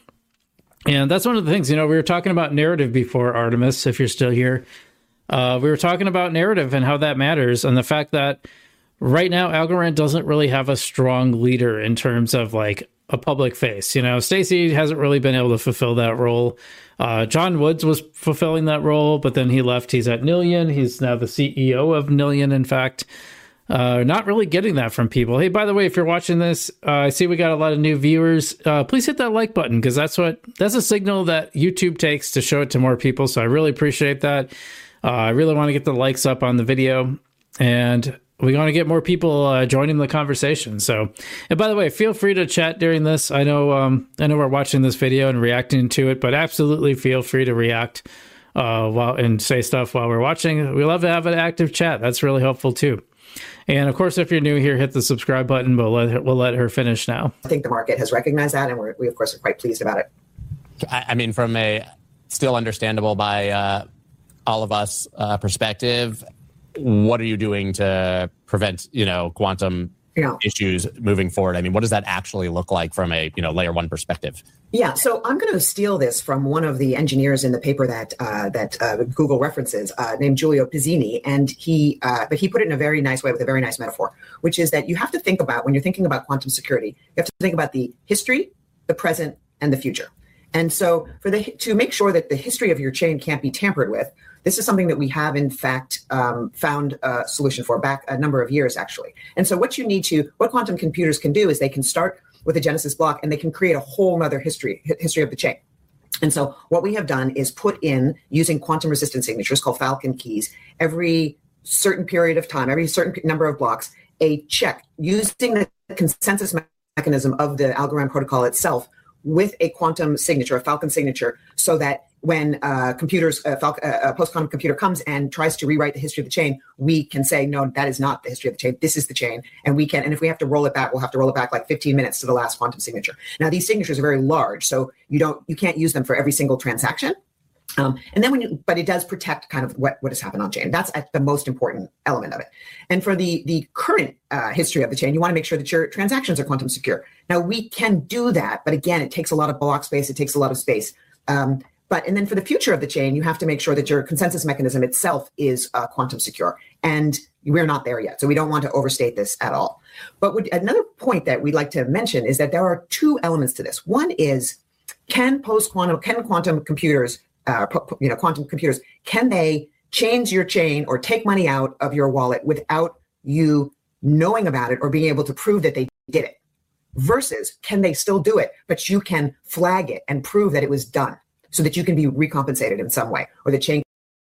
And that's one of the things, you know, we were talking about narrative before, Artemis, if you're still here. Uh, we were talking about narrative and how that matters, and the fact that right now Algorand doesn't really have a strong leader in terms of like a public face. You know, Stacy hasn't really been able to fulfill that role. Uh, John Woods was fulfilling that role, but then he left. He's at Nillion. He's now the C E O of Nillion, in fact. Uh, not really getting that from people. Hey, by the way, if you're watching this, uh, I see we got a lot of new viewers. Uh, please hit that like button, because that's what that's a signal that YouTube takes to show it to more people. So I really appreciate that. Uh, I really want to get the likes up on the video, and we want to get more people uh, joining the conversation. So, and by the way, feel free to chat during this. I know, um, I know we're watching this video and reacting to it, but absolutely feel free to react uh, while and say stuff while we're watching. We love to have an active chat. That's really helpful too. And of course, if you're new here, hit the subscribe button. We'll let her, we'll let her finish now. I think the market has recognized that, and we're, we of course are quite pleased about it. I, I mean, from a still understandable by uh, all of us uh, perspective, what are you doing to prevent, you know, quantum yeah. issues moving forward? I mean, what does that actually look like from a, you know, layer one perspective? Yeah, so I'm going to steal this from one of the engineers in the paper that uh, that uh, Google references, uh, named Giulio Pizzini, and he, uh, but he put it in a very nice way with a very nice metaphor, which is that you have to think about, when you're thinking about quantum security, you have to think about the history, the present, and the future. And so for the to make sure that the history of your chain can't be tampered with, this is something that we have, in fact, um, found a solution for back a number of years, actually. And so what you need to, what quantum computers can do is they can start with a Genesis block, and they can create a whole other history, history of the chain. And so what we have done is put in, using quantum resistant signatures called Falcon keys, every certain period of time, every certain number of blocks, a check using the consensus mechanism of the Algorand protocol itself with a quantum signature, a Falcon signature, so that when uh, computers, uh, Fal- uh, a post-quantum computer comes and tries to rewrite the history of the chain, we can say, no, that is not the history of the chain. This is the chain. And we can, and if we have to roll it back, we'll have to roll it back like fifteen minutes to the last quantum signature. Now, these signatures are very large, so you don't, you can't use them for every single transaction. Um, and then when you, but it does protect kind of what, what has happened on chain. That's at the most important element of it. And for the, the current uh, history of the chain, you want to make sure that your transactions are quantum secure. Now, we can do that, but again, it takes a lot of block space. It takes a lot of space. Um, but, and then for the future of the chain, you have to make sure that your consensus mechanism itself is uh, quantum secure. And we're not there yet. So we don't want to overstate this at all. But would, another point that we'd like to mention is that there are two elements to this. One is, can post-quantum, can quantum computers Uh, you know, quantum computers, can they change your chain or take money out of your wallet without you knowing about it or being able to prove that they did it? Versus, can they still do it, but you can flag it and prove that it was done so that you can be recompensated in some way, or the chain.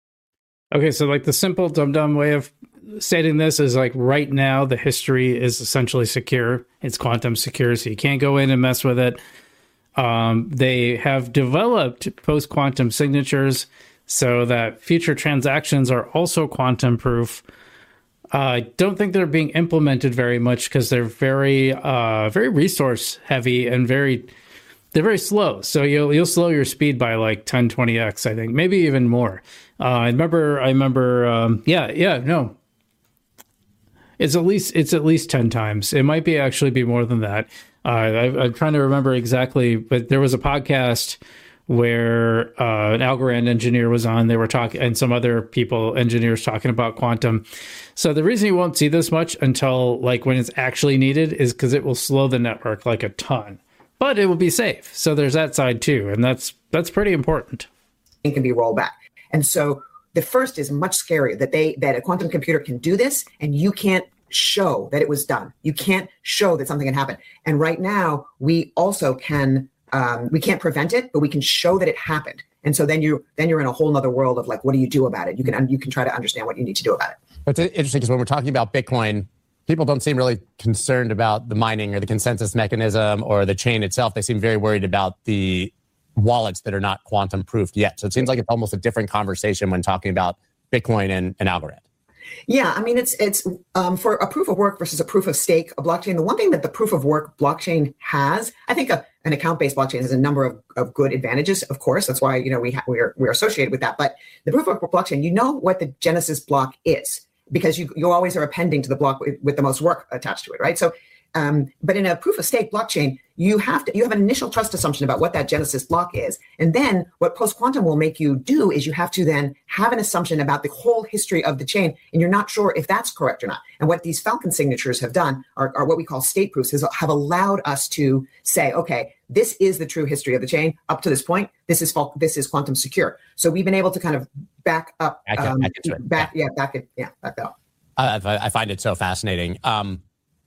Okay, so like the simple dumb-dumb way of stating this is like right now the history is essentially secure. It's quantum secure, so you can't go in and mess with it. Um, they have developed post-quantum signatures so that future transactions are also quantum proof. Uh, I don't think they're being implemented very much because they're very, uh, very resource heavy and very, they're very slow. So you'll you'll slow your speed by like ten, twenty x, I think, maybe even more. Uh, I remember, I remember, um, yeah, yeah, no, it's at least it's at least ten times. It might be actually be more than that. Uh, I, I'm trying to remember exactly, but there was a podcast where uh, an Algorand engineer was on. They were talking, and some other people, engineers, talking about quantum. So the reason you won't see this much until like when it's actually needed is because it will slow the network like a ton, but it will be safe. So there's that side too, and that's that's pretty important. It can be rolled back, and so the first is much scarier that they that a quantum computer can do this, and you can't show that it was done. You can't show that something had happened. And right now, we also can. Um, we can't prevent it, but we can show that it happened. And so then you then you're in a whole other world of like, what do you do about it? You can you can try to understand what you need to do about it. It's interesting because when we're talking about Bitcoin, people don't seem really concerned about the mining or the consensus mechanism or the chain itself. They seem very worried about the wallets that are not quantum proofed yet. So it seems like it's almost a different conversation when talking about Bitcoin and, and Algorand. Yeah, I mean, it's it's um, for a proof of work versus a proof of stake, a blockchain. The one thing that the proof of work blockchain has, I think a, an account-based blockchain has a number of, of good advantages, of course. That's why, you know, we ha- we're we're associated with that. But the proof of work blockchain, you know what the Genesis block is because you you always are appending to the block with, with the most work attached to it, right? So, um, but in a proof of stake blockchain, you have to you have an initial trust assumption about what that Genesis block is, and then what post-quantum will make you do is you have to then have an assumption about the whole history of the chain, and you're not sure if that's correct or not. And what these Falcon signatures have done are, are what we call state proofs, is have allowed us to say, okay, this is the true history of the chain up to this point. This is this is quantum secure. So we've been able to kind of back up, back, um, back, into it. back yeah, yeah, back it, yeah, back up. Uh, I find it so fascinating. Um,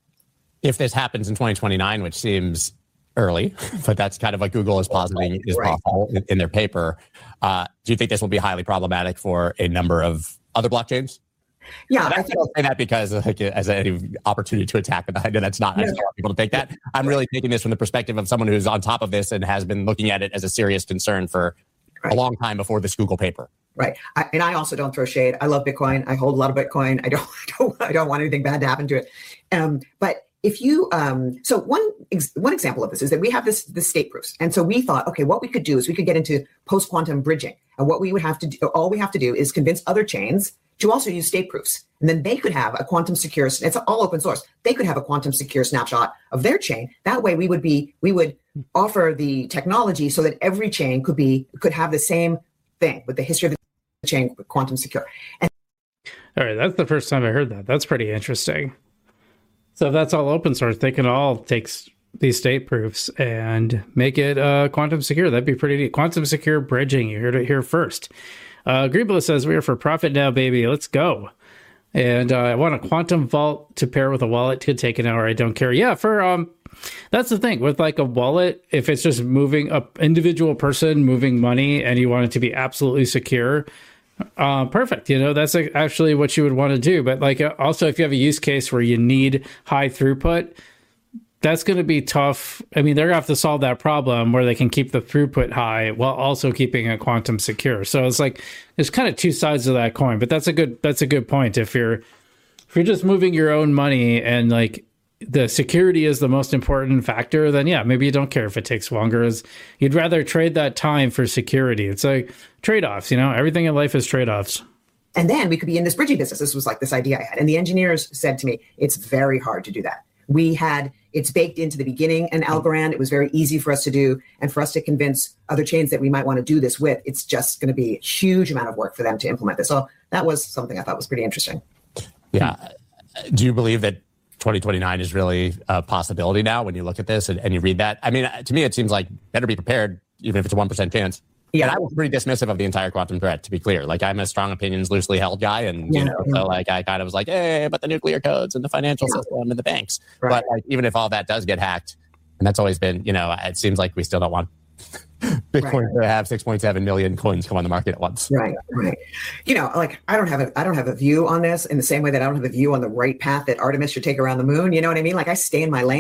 if this happens in twenty twenty-nine, which seems early, but that's kind of what Google is positing is right. possible in, in their paper. Uh, do you think this will be highly problematic for a number of other blockchains? Yeah, I, I think I'll say that because like, as an opportunity to attack, but I know that's not. I just don't want people to take that. I'm really taking this from the perspective of someone who's on top of this and has been looking at it as a serious concern for right. a long time before this Google paper. Right, I, and I also don't throw shade. I love Bitcoin. I hold a lot of Bitcoin. I don't, I don't, I don't want anything bad to happen to it. Um, but if you, um, so one ex- one example of this is that we have this this state proofs, and so we thought, okay, what we could do is we could get into post quantum bridging, and what we would have to do, all we have to do is convince other chains to also use state proofs, and then they could have a quantum secure. It's all open source. They could have a quantum secure snapshot of their chain. That way, we would be we would offer the technology so that every chain could be could have the same thing with the history of the chain, quantum secure. And all right, that's the first time I heard that. That's pretty interesting. So if that's all open source, they can all take these state proofs and make it uh, quantum secure. That'd be pretty neat. Quantum secure bridging. You heard it here first. Uh, Greebla says, we are for profit now, baby. Let's go. And uh, I want a quantum vault to pair with a wallet. Could take an hour. I don't care. Yeah, for um, that's the thing with like a wallet. If it's just moving a individual person moving money and you want it to be absolutely secure, uh, perfect. You know, that's actually what you would want to do. But like also, if you have a use case where you need high throughput, that's going to be tough. I mean, they're going to have to solve that problem where they can keep the throughput high while also keeping it quantum secure. So it's like there's kind of two sides of that coin. But that's a good that's a good point. If you're if you're just moving your own money and like the security is the most important factor, then yeah, maybe you don't care if it takes longer. You'd rather trade that time for security. It's like trade-offs. You know, everything in life is trade-offs. And then we could be in this bridging business. This was like this idea I had, and the engineers said to me, "It's very hard to do that." We had it's baked into the beginning and Algorand. It was very easy for us to do. And for us to convince other chains that we might want to do this with, it's just going to be a huge amount of work for them to implement this. So that was something I thought was pretty interesting. Yeah. Do you believe that twenty twenty-nine is really a possibility now when you look at this and, and you read that? I mean, to me, it seems like better be prepared, even if it's a one percent chance. Yeah, and I was pretty dismissive of the entire quantum threat, to be clear. Like, I'm a strong opinions, loosely held guy. And, yeah, you know, yeah. so like, I kind of was like, hey, but the nuclear codes and the financial yeah. system and the banks. Right. But like, even if all that does get hacked, and that's always been, you know, it seems like we still don't want Bitcoin right. to have six point seven million coins come on the market at once. Right, right. You know, like, I don't have a, I don't have a view on this in the same way that I don't have a view on the right path that Artemis should take around the moon. You know what I mean? Like, I stay in my lane.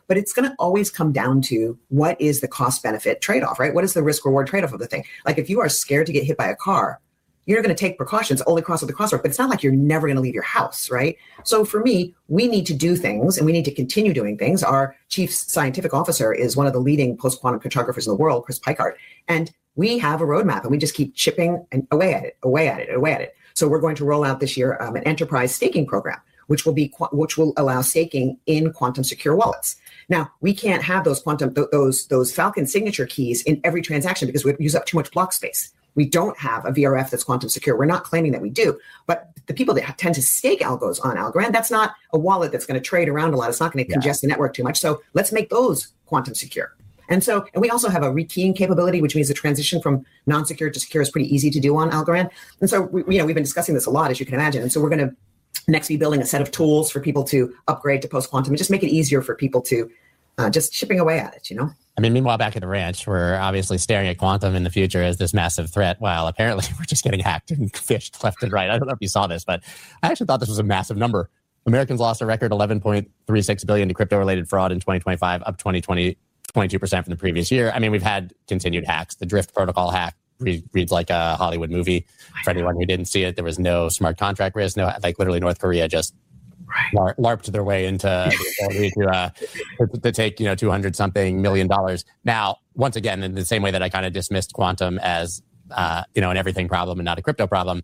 but it's going to always come down to what is the cost benefit trade-off, right? What is the risk reward trade-off of the thing? Like if you are scared to get hit by a car, you're going to take precautions only cross with the crosswalk, but it's not like you're never going to leave your house, right? So for me, we need to do things and we need to continue doing things. Our chief scientific officer is one of the leading post-quantum cartographers in the world, Chris Picard. And we have a roadmap and we just keep chipping and away at it, away at it, away at it. So we're going to roll out this year um, an enterprise staking program, which will be which will allow staking in quantum secure wallets. Now, we can't have those quantum th- those those Falcon signature keys in every transaction because we use up too much block space. We don't have a V R F that's quantum secure. We're not claiming that we do, but the people that tend to stake algos on Algorand, that's not a wallet that's going to trade around a lot. It's not going to yeah. congest the network too much. So let's make those quantum secure. And so, and we also have a rekeying capability, which means the transition from non-secure to secure is pretty easy to do on Algorand. And so, we, you know, we've been discussing this a lot, as you can imagine. And so we're going to next be building a set of tools for people to upgrade to post-quantum and just make it easier for people to uh, just chipping away at it, you know? I mean, meanwhile, back at the ranch, we're obviously staring at quantum in the future as this massive threat, while apparently we're just getting hacked and fished left and right. I don't know if you saw this, but I actually thought this was a massive number. Americans lost a record eleven point three six billion dollars to crypto-related fraud in twenty twenty-five, up twenty, twenty, twenty-two percent from the previous year. I mean, we've had continued hacks. The Drift protocol hack re- reads like a Hollywood movie. For anyone who didn't see it, there was no smart contract risk. No, like literally North Korea just Right. LARPed their way into the ability to, uh, to, to take, you know, two hundred something million dollars. Now, once again, in the same way that I kind of dismissed quantum as, uh, you know, an everything problem and not a crypto problem,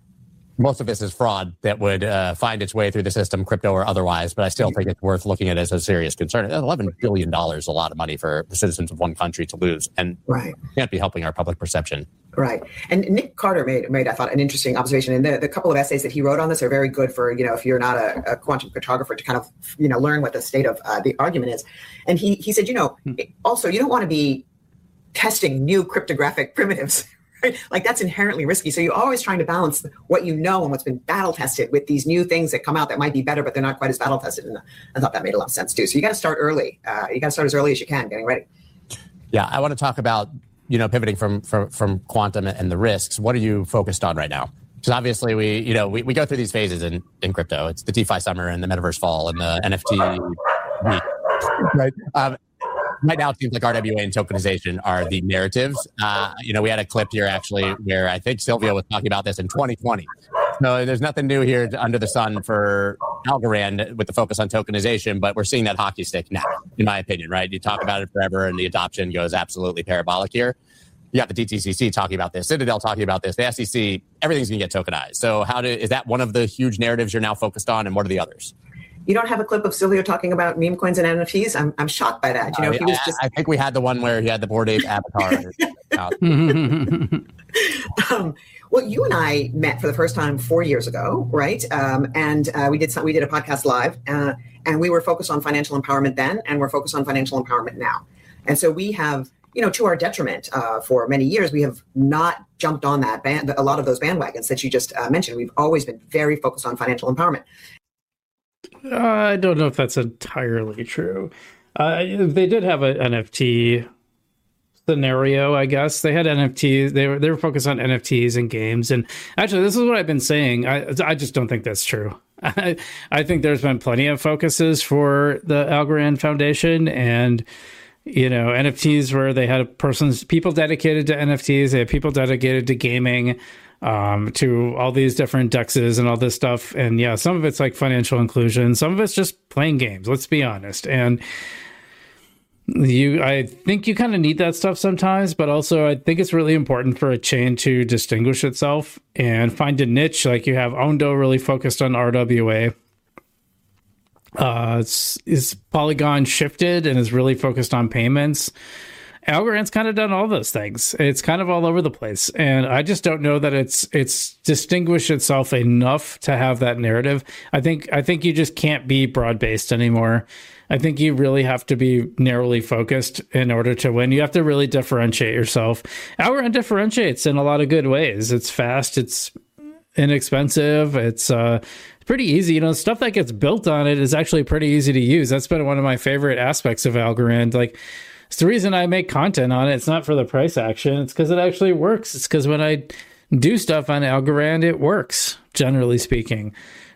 most of this is fraud that would uh, find its way through the system, crypto or otherwise. But I still think it's worth looking at as a serious concern. eleven billion dollars is a lot of money for the citizens of one country to lose, and right. can't be helping our public perception. Right. And Nick Carter made, made I thought, an interesting observation. And the, the couple of essays that he wrote on this are very good for, you know, if you're not a, a quantum cryptographer to kind of, you know, learn what the state of uh, the argument is. And he, he said, you know, also, you don't want to be testing new cryptographic primitives. Right? Like that's inherently risky. So you're always trying to balance what you know and what's been battle tested with these new things that come out that might be better, but they're not quite as battle tested. And I thought that made a lot of sense too. So you got to start early. Uh, you got to start as early as you can getting ready. Yeah. I want to talk about, you know, pivoting from, from, from quantum and the risks. What are you focused on right now? Because obviously we, you know, we, we go through these phases in, in crypto. It's the DeFi summer and the metaverse fall and the N F T week, right? Um, right now it seems like R W A and tokenization are the narratives. Uh, you know, we had a clip here actually where I think Silvio was talking about this in twenty twenty. So there's nothing new here under the sun for Algorand with the focus on tokenization, but we're seeing that hockey stick now, in my opinion, right? You talk about it forever and the adoption goes absolutely parabolic here. You got the D T C C talking about this, Citadel talking about this, the S E C, everything's going to get tokenized. So how do, is that one of the huge narratives you're now focused on, and what are the others? You don't have a clip of Silvio talking about meme coins and N F Ts? I'm I'm shocked by that. You know, uh, he was I, just. I think we had the one where he had the Bored Ape avatar. um, well, you and I met for the first time four years ago, right? Um, and uh, we did some, we did a podcast live, uh, and we were focused on financial empowerment then, and we're focused on financial empowerment now. And so we have, you know, to our detriment, uh, for many years, we have not jumped on that band, a lot of those bandwagons that you just uh, mentioned. We've always been very focused on financial empowerment. Uh, I don't know if that's entirely true. Uh, they did have an N F T scenario, I guess. They had N F Ts. They were they were focused on N F Ts and games. And actually, this is what I've been saying. I I just don't think that's true. I, I think there's been plenty of focuses for the Algorand Foundation, and you know, N F Ts where they had persons, people dedicated to N F Ts. They had people dedicated to gaming. Um, to all these different dexes and all this stuff. And yeah, some of it's like financial inclusion. Some of it's just playing games, let's be honest. And you, I think you kind of need that stuff sometimes, but also I think it's really important for a chain to distinguish itself and find a niche. Like you have Ondo really focused on R W A. Uh, it's, is Polygon shifted and is really focused on payments. Algorand's kind of done all those things. It's kind of all over the place. And I just don't know that it's it's distinguished itself enough to have that narrative. I think I think you just can't be broad-based anymore. I think you really have to be narrowly focused in order to win. You have to really differentiate yourself. Algorand differentiates in a lot of good ways. It's fast, it's inexpensive, it's uh pretty easy. You know, stuff that gets built on it is actually pretty easy to use. That's been one of my favorite aspects of Algorand. Like, it's the reason I make content on it. It's not for the price action. It's because it actually works. It's because when I do stuff on Algorand, it works, generally speaking.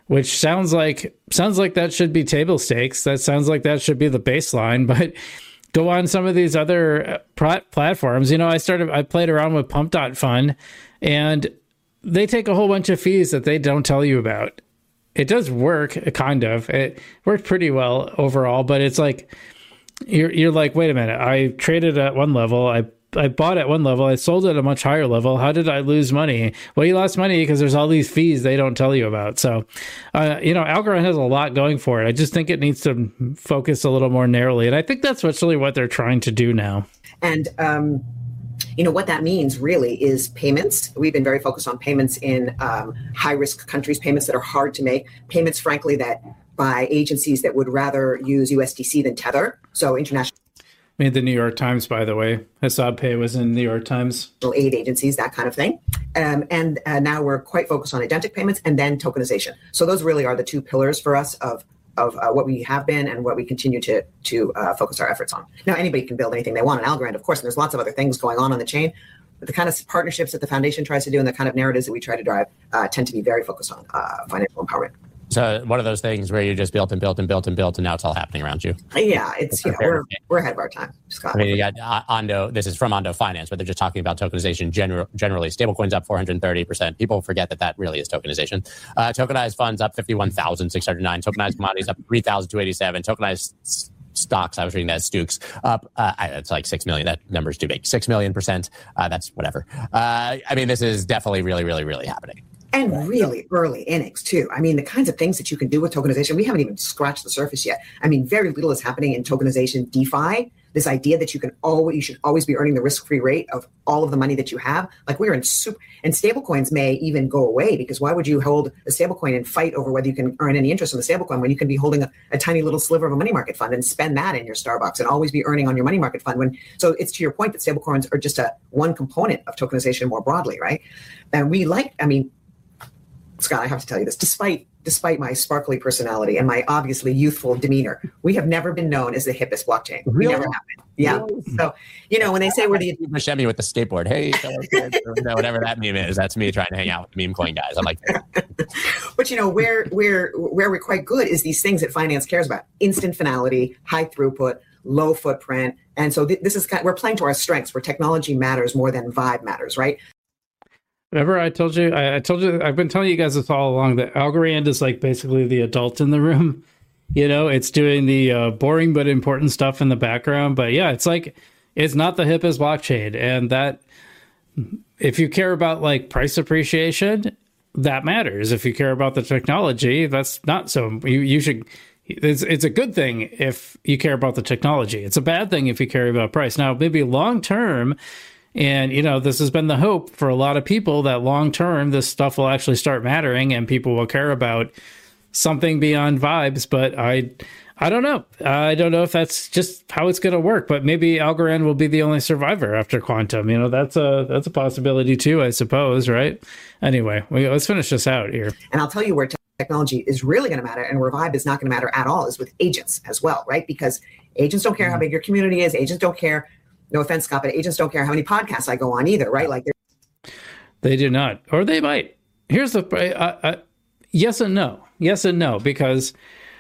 which sounds like sounds like that should be table stakes. That sounds like that should be the baseline. But go on some of these other platforms. You know, I started, I played around with Pump dot Fun, and they take a whole bunch of fees that they don't tell you about. It does work, kind of. It worked pretty well overall, but it's like, you're you're like, wait a minute, I traded at one level, I I bought at one level, I sold at a much higher level. How did I lose money? Well, you lost money because there's all these fees they don't tell you about. So, uh, you know, Algorand has a lot going for it. I just think it needs to focus a little more narrowly. And I think that's what's really what they're trying to do now. And, um, you know, what that means really is payments. We've been very focused on payments in um, high-risk countries, payments that are hard to make, payments, frankly, that by agencies that would rather use U S D C than Tether. So international Made the New York Times, by the way. Hisab Pay was in New York Times. Aid agencies, that kind of thing. Um, and uh, now we're quite focused on agentic payments and then tokenization. So those really are the two pillars for us of of uh, what we have been and what we continue to to uh, focus our efforts on. Now, anybody can build anything they want on Algorand, of course, and there's lots of other things going on on the chain. But the kind of partnerships that the foundation tries to do and the kind of narratives that we try to drive uh, tend to be very focused on uh, financial empowerment. So one of those things where you just built and built and built and built, and now it's all happening around you. Yeah, it's, you know, we're, we're ahead of our time, Scott. I mean, you got uh, Ondo, this is from Ondo Finance, but they're just talking about tokenization gener- generally. Stablecoins up four hundred thirty percent. People forget that that really is tokenization. Uh, tokenized funds up fifty-one thousand six hundred nine. Tokenized commodities up three thousand two hundred eighty-seven. Tokenized s- stocks, I was reading that, Stooks, up, uh, it's like six million. That number's too big. six million percent. Uh, that's whatever. Uh, I mean, this is definitely really, really, really happening. And really early innings, too. I mean, the kinds of things that you can do with tokenization, we haven't even scratched the surface yet. I mean, very little is happening in tokenization DeFi. This idea that you can always, you should always be earning the risk-free rate of all of the money that you have. Like we're in super, and stablecoins may even go away, because why would you hold a stablecoin and fight over whether you can earn any interest on the stablecoin when you can be holding a, a tiny little sliver of a money market fund and spend that in your Starbucks and always be earning on your money market fund? When so it's to your point that stablecoins are just a one component of tokenization more broadly, right? And we like, I mean, Scott, I have to tell you this, despite despite my sparkly personality and my obviously youthful demeanor, we have never been known as the hippest blockchain. We Really? never have been. Yeah. Really? So, you know, when they say we're the Buscemi with the skateboard, hey, whatever that meme is, that's me trying to hang out with the meme coin guys. I'm like, but you know, where where where we're quite good is these things that finance cares about: instant finality, high throughput, low footprint. And so th- this is kind of, we're playing to our strengths, where technology matters more than vibe matters, right? Remember, I told you, I, I told you, I've been telling you guys this all along, that Algorand is like basically the adult in the room. You know, it's doing the uh, boring but important stuff in the background. But yeah, it's like, it's not the hippest blockchain. And that, if you care about like price appreciation, that matters. If you care about the technology, that's not so. You, you should, it's, it's a good thing if you care about the technology. It's a bad thing if you care about price. Now, maybe long term, and, you know, this has been the hope for a lot of people, that long term, this stuff will actually start mattering and people will care about something beyond vibes. But I I don't know. I don't know if that's just how it's going to work. But maybe Algorand will be the only survivor after Quantum. You know, that's a that's a possibility, too, I suppose. Right. Anyway, we, let's finish this out here. And I'll tell you where te- technology is really going to matter and where vibe is not going to matter at all is with agents as well. Right. Because agents don't care how big your community is. Agents don't care. No offense, Scott, but agents don't care how many podcasts I go on either, right? Like they do not, or they might. Here's the uh, uh, yes and no, yes and no, because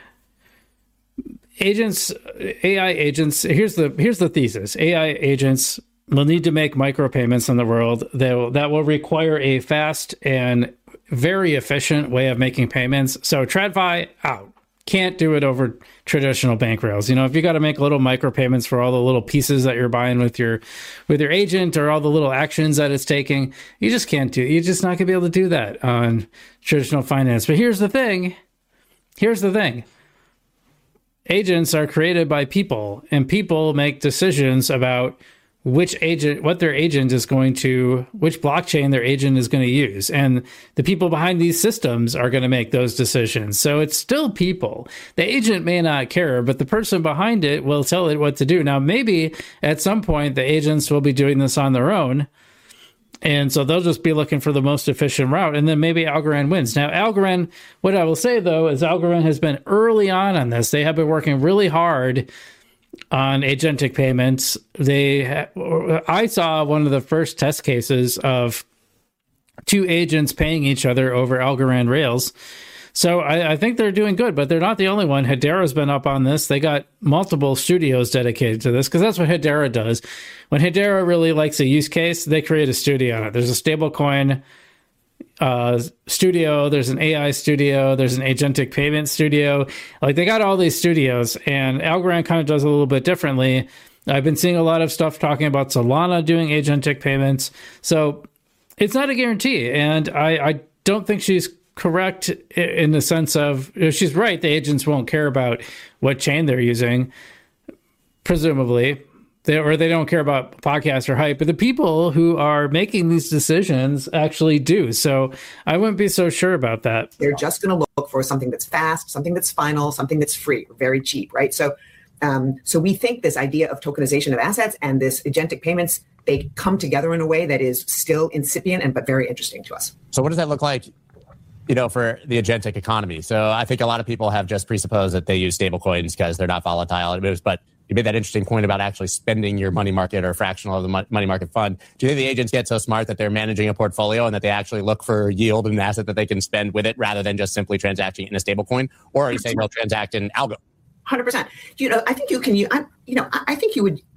agents, A I agents. Here's the here's the thesis: A I agents will need to make micropayments in the world. That will, that will require a fast and very efficient way of making payments. So TradFi out. Can't do it over traditional bank rails. You know, if you got to make little micropayments for all the little pieces that you're buying with your with your agent, or all the little actions that it's taking, you just can't do. You're just not gonna be able to do that on traditional finance. But here's the thing. Here's the thing. Agents are created by people, and people make decisions about which agent, what their agent is going to, which blockchain their agent is going to use. And the people behind these systems are going to make those decisions. So it's still people. The agent may not care, but the person behind it will tell it what to do. Now, maybe at some point, the agents will be doing this on their own. And so they'll just be looking for the most efficient route. And then maybe Algorand wins. Now, Algorand, what I will say, though, is Algorand has been early on on this. They have been working really hard on agentic payments. They, I saw one of the first test cases of two agents paying each other over Algorand rails. So I, I think they're doing good, but they're not the only one. Hedera's been up on this. They got multiple studios dedicated to this because that's what Hedera does. When Hedera really likes a use case, they create a studio on it. There's a stablecoin uh, studio, there's an A I studio, there's an agentic payment studio. Like they got all these studios, and Algorand kind of does a little bit differently. I've been seeing a lot of stuff talking about Solana doing agentic payments. So it's not a guarantee. And I, I don't think she's correct in the sense of, if she's right, the agents won't care about what chain they're using, presumably. They, or they don't care about podcast or hype. But the people who are making these decisions actually do. So I wouldn't be so sure about that. They're just going to look for something that's fast, something that's final, something that's free, very cheap, right? So Um, so we think this idea of tokenization of assets and this agentic payments, they come together in a way that is still incipient and but very interesting to us. So what does that look like, you know, for the agentic economy? So I think a lot of people have just presupposed that they use stable coins because they're not volatile. It moves, but you made that interesting point about actually spending your money market or fractional of the money market fund. Do you think the agents get so smart that they're managing a portfolio and that they actually look for yield and an asset that they can spend with it rather than just simply transacting in a stable coin? Or are you saying they'll transact in algo? one hundred percent. You know, I think you can, you, I, you know, I, I think you would,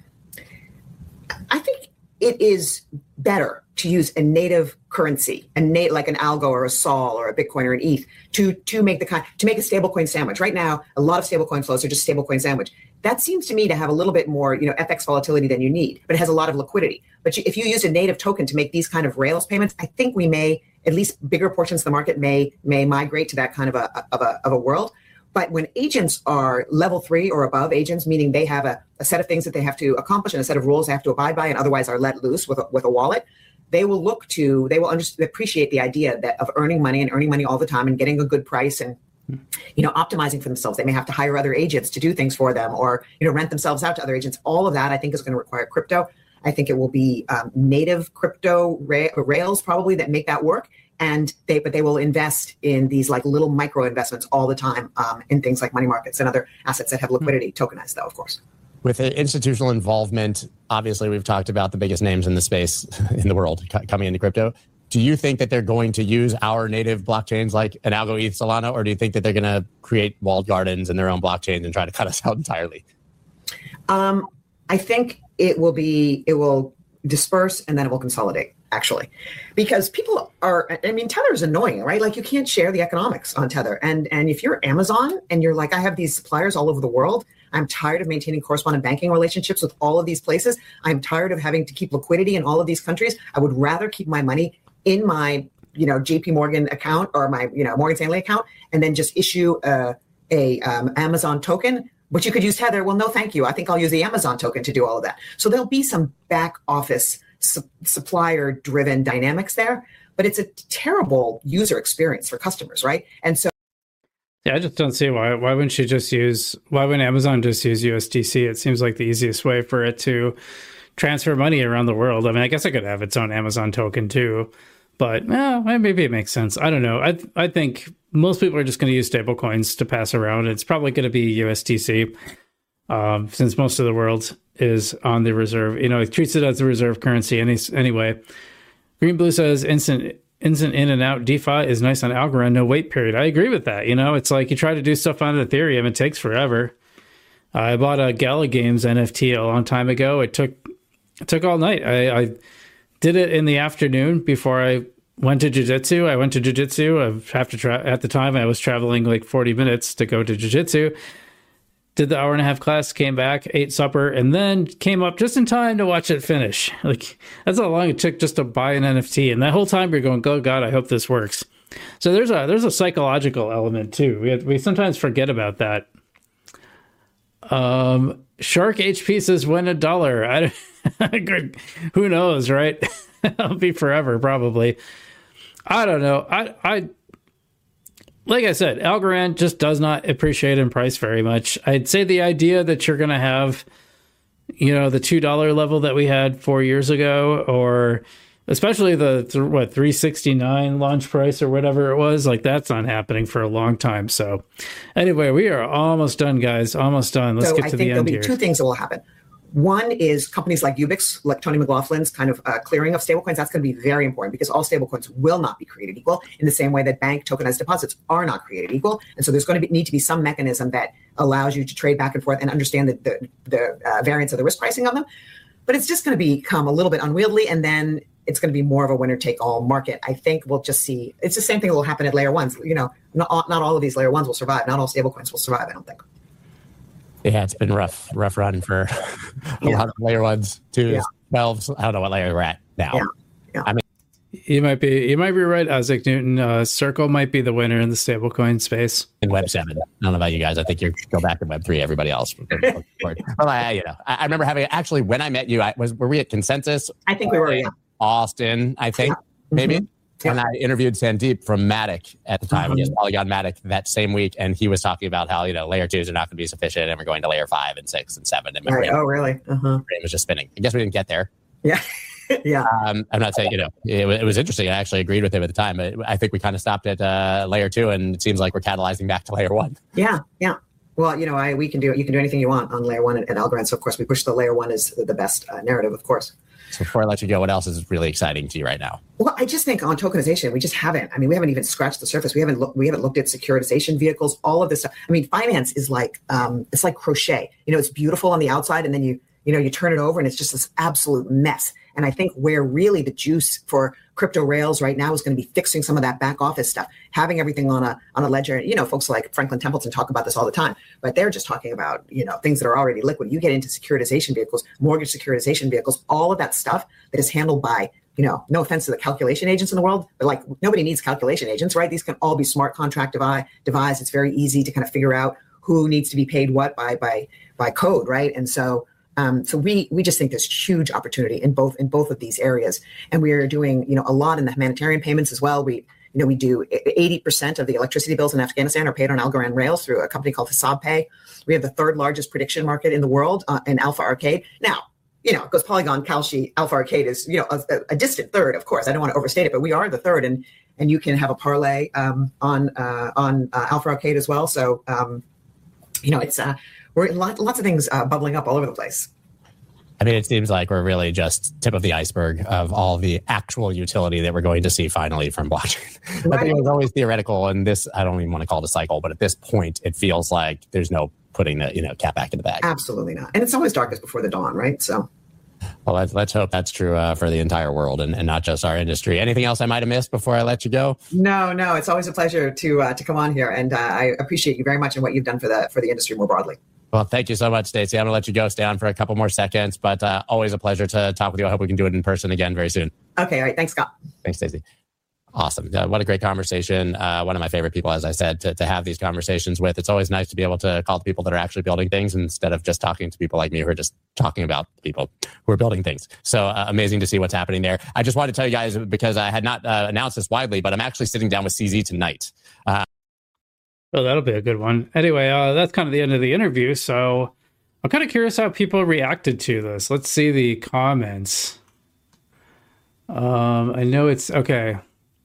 I think it is better to use a native currency, a nat- like an algo or a Sol or a Bitcoin or an E T H to, to make the kind, to make a stablecoin sandwich. Right now, a lot of stablecoin flows are just stablecoin sandwich. That seems to me to have a little bit more, you know, F X volatility than you need, but it has a lot of liquidity. But you, if you use a native token to make these kind of Rails payments, I think we may, at least bigger portions of the market may, may migrate to that kind of a, of a, of a world. But when agents are level three or above agents, meaning they have a, a set of things that they have to accomplish and a set of rules they have to abide by and otherwise are let loose with a, with a wallet, they will look to, they will under, appreciate the idea that of earning money and earning money all the time and getting a good price and, you know, optimizing for themselves. They may have to hire other agents to do things for them or, you know, rent themselves out to other agents. All of that, I think, is going to require crypto. I think it will be um, native crypto ra- Rails probably that make that work. And they, but they will invest in these like little micro investments all the time um, in things like money markets and other assets that have liquidity, tokenized though, of course. With institutional involvement, obviously we've talked about the biggest names in the space in the world coming into crypto. Do you think that they're going to use our native blockchains like an Algo, E T H, Solana, or do you think that they're going to create walled gardens in their own blockchains and try to cut us out entirely? Um, I think it will be, it will disperse and then it will consolidate. Actually, because people are, I mean, Tether is annoying, right? Like you can't share the economics on Tether. And and if you're Amazon and you're like, I have these suppliers all over the world, I'm tired of maintaining correspondent banking relationships with all of these places. I'm tired of having to keep liquidity in all of these countries. I would rather keep my money in my, you know, J P Morgan account or my, you know, Morgan Stanley account and then just issue a, a um, Amazon token. But you could use Tether. Well, no, thank you. I think I'll use the Amazon token to do all of that. So there'll be some back office Su- supplier driven dynamics there, but it's a terrible user experience for customers, right? And so yeah, I just don't see why why wouldn't she just use why wouldn't Amazon just use U S D C? It seems like the easiest way for it to transfer money around the world. I mean, I guess it could have its own Amazon token too, but eh, maybe it makes sense. I don't know. I I think most people are just going to use stable coins to pass around. It's probably going to be U S D C um, since most of the world is on the reserve. You know, it treats it as a reserve currency any, anyway. Green Blue says instant instant in and out DeFi is nice on Algorand, no wait period. I agree with that. You know, it's like you try to do stuff on Ethereum, it takes forever. Uh, I bought a Gala Games N F T a long time ago. It took it took all night. I, I did it in the afternoon before I went to jiu-jitsu. I went to jiu-jitsu. I have to tra- at the time I was traveling like forty minutes to go to jiu-jitsu. Did the hour and a half class, came back, ate supper, and then came up just in time to watch it finish. Like, that's how long it took just to buy an N F T. And that whole time you're going, oh God, I hope this works. So there's a there's a psychological element too. We have, we sometimes forget about that. Um, Shark H P says when a dollar. I don't, who knows, right? It'll be forever probably. I don't know. I I. Like I said, Algorand just does not appreciate in price very much. I'd say the idea that you're going to have, you know, the two dollars level that we had four years ago, or especially the, what, three sixty-nine launch price or whatever it was, like that's not happening for a long time. So anyway, we are almost done, guys. Almost done. Let's so get I to think the there'll end be here. two things that will happen. One is companies like Ubix, like Tony McLaughlin's kind of uh, clearing of stablecoins. That's going to be very important because all stablecoins will not be created equal in the same way that bank tokenized deposits are not created equal. And so there's going to be, need to be some mechanism that allows you to trade back and forth and understand the, the, the uh, variance of the risk pricing of them. But it's just going to become a little bit unwieldy, and then it's going to be more of a winner-take-all market. I think we'll just see, it's the same thing that will happen at layer ones. You know, not, not all of these layer ones will survive. Not all stablecoins will survive, I don't think. Yeah, it's been rough, rough run for a yeah. lot of layer ones, twos, yeah. twelves. I don't know what layer we're at now. Yeah. Yeah. I mean, you might be, you might be right, Isaac Newton. Uh, Circle might be the winner in the stablecoin space in Web seven. I don't know about you guys. I think you go back to Web three. Everybody else. Well, I, you know, I, I remember having actually when I met you. I was were we at Consensus? I think we were. Yeah. Austin, I think yeah. maybe. Mm-hmm. And I interviewed Sandeep from Matic at the time, uh-huh. against Polygon Matic that same week, and he was talking about how, you know, layer twos are not going to be sufficient, and we're going to layer five and six and seven. And my right. brain, oh, really? Uh-huh. brain was just spinning. I guess we didn't get there. Yeah, yeah. Um, I'm not saying, you know, it, it was interesting. I actually agreed with him at the time, but I think we kind of stopped at uh, layer two, and it seems like we're catalyzing back to layer one. Yeah, yeah. Well, you know, I we can do you can do anything you want on layer one at, at Algorand. So of course we push the layer one as the best uh, narrative, of course. So before I let you go, what else is really exciting to you right now? Well, I just think on tokenization, we just haven't. I mean, we haven't even scratched the surface. We haven't looked. We haven't looked at securitization vehicles. All of this stuff. I mean, finance is like um, it's like crochet. You know, it's beautiful on the outside, and then you you know you turn it over, and it's just this absolute mess. And I think where really the juice for crypto rails right now is going to be fixing some of that back office stuff, having everything on a on a ledger. You know, folks like Franklin Templeton talk about this all the time, but they're just talking about, you know, things that are already liquid. You get into securitization vehicles, mortgage securitization vehicles, all of that stuff that is handled by, you know, no offense to the calculation agents in the world, but like nobody needs calculation agents, right? These can all be smart contract devi- devised. It's very easy to kind of figure out who needs to be paid what by by by code, right? And so. Um, so we we just think there's huge opportunity in both in both of these areas, and we are doing, you know, a lot in the humanitarian payments as well. We you know we do eighty percent of the electricity bills in Afghanistan are paid on Algorand rails through a company called Hisab Pay. We have the third largest prediction market in the world uh, in Alpha Arcade. Now, you know, because Polygon, Kalshi, Alpha Arcade is, you know, a, a distant third. Of course, I don't want to overstate it, but we are the third, and and you can have a parlay um, on uh, on uh, Alpha Arcade as well. So um, you know, it's uh, we're lot, lots of things uh, bubbling up all over the place. I mean, it seems like we're really just tip of the iceberg of all the actual utility that we're going to see finally from blockchain. Right. I think it was always theoretical, and this, I don't even want to call it a cycle, but at this point, it feels like there's no putting the, you know, cat back in the bag. Absolutely not. And it's always darkest before the dawn, right? So. Well, let's, let's hope that's true uh, for the entire world and, and not just our industry. Anything else I might have missed before I let you go? No, no. It's always a pleasure to uh, to come on here, and uh, I appreciate you very much and what you've done for the for the industry more broadly. Well, thank you so much, Stacey. I'm going to let you go. Stay on for a couple more seconds, but uh, always a pleasure to talk with you. I hope we can do it in person again very soon. Okay. All right. Thanks, Scott. Thanks, Stacey. Awesome. Uh, what a great conversation. Uh, one of my favorite people, as I said, to, to have these conversations with. It's always nice to be able to call the people that are actually building things instead of just talking to people like me who are just talking about people who are building things. So uh, amazing to see what's happening there. I just wanted to tell you guys, because I had not uh, announced this widely, but I'm actually sitting down with C Z tonight. Uh, oh, that'll be a good one. Anyway, uh, that's kind of the end of the interview. So I'm kind of curious how people reacted to this. Let's see the comments. Um, I know it's okay.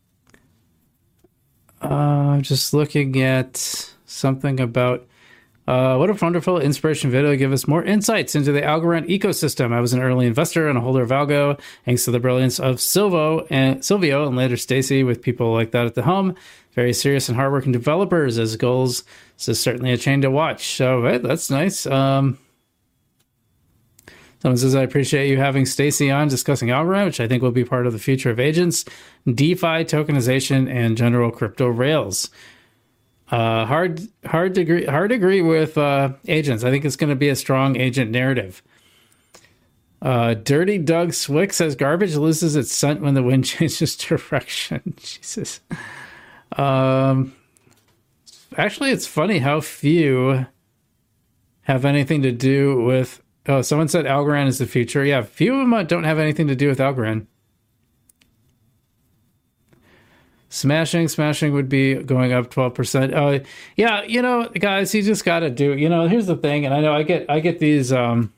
Uh, I'm just looking at something about uh, what a wonderful inspiration video. Give us more insights into the Algorand ecosystem. I was an early investor and a holder of Algo, thanks to the brilliance of Silvo and Silvio and later Stacy. With people like that at the helm, very serious and hardworking developers as goals. This is certainly a chain to watch. So hey, that's nice. Um, Someone says, I appreciate you having Stacy on discussing Algorand, which I think will be part of the future of agents, DeFi, tokenization, and general crypto rails. Uh, hard, hard to agree, hard to agree with uh, agents. I think it's going to be a strong agent narrative. Uh, Dirty Doug Swick says, garbage loses its scent when the wind changes direction. Jesus. Um, actually, it's funny how few have anything to do with... Oh, someone said Algorand is the future. Yeah, few of them don't have anything to do with Algorand. Smashing, smashing would be going up twelve percent. Uh, yeah, you know, guys, you just got to do, you know, here's the thing. And I know I get, I get these, um,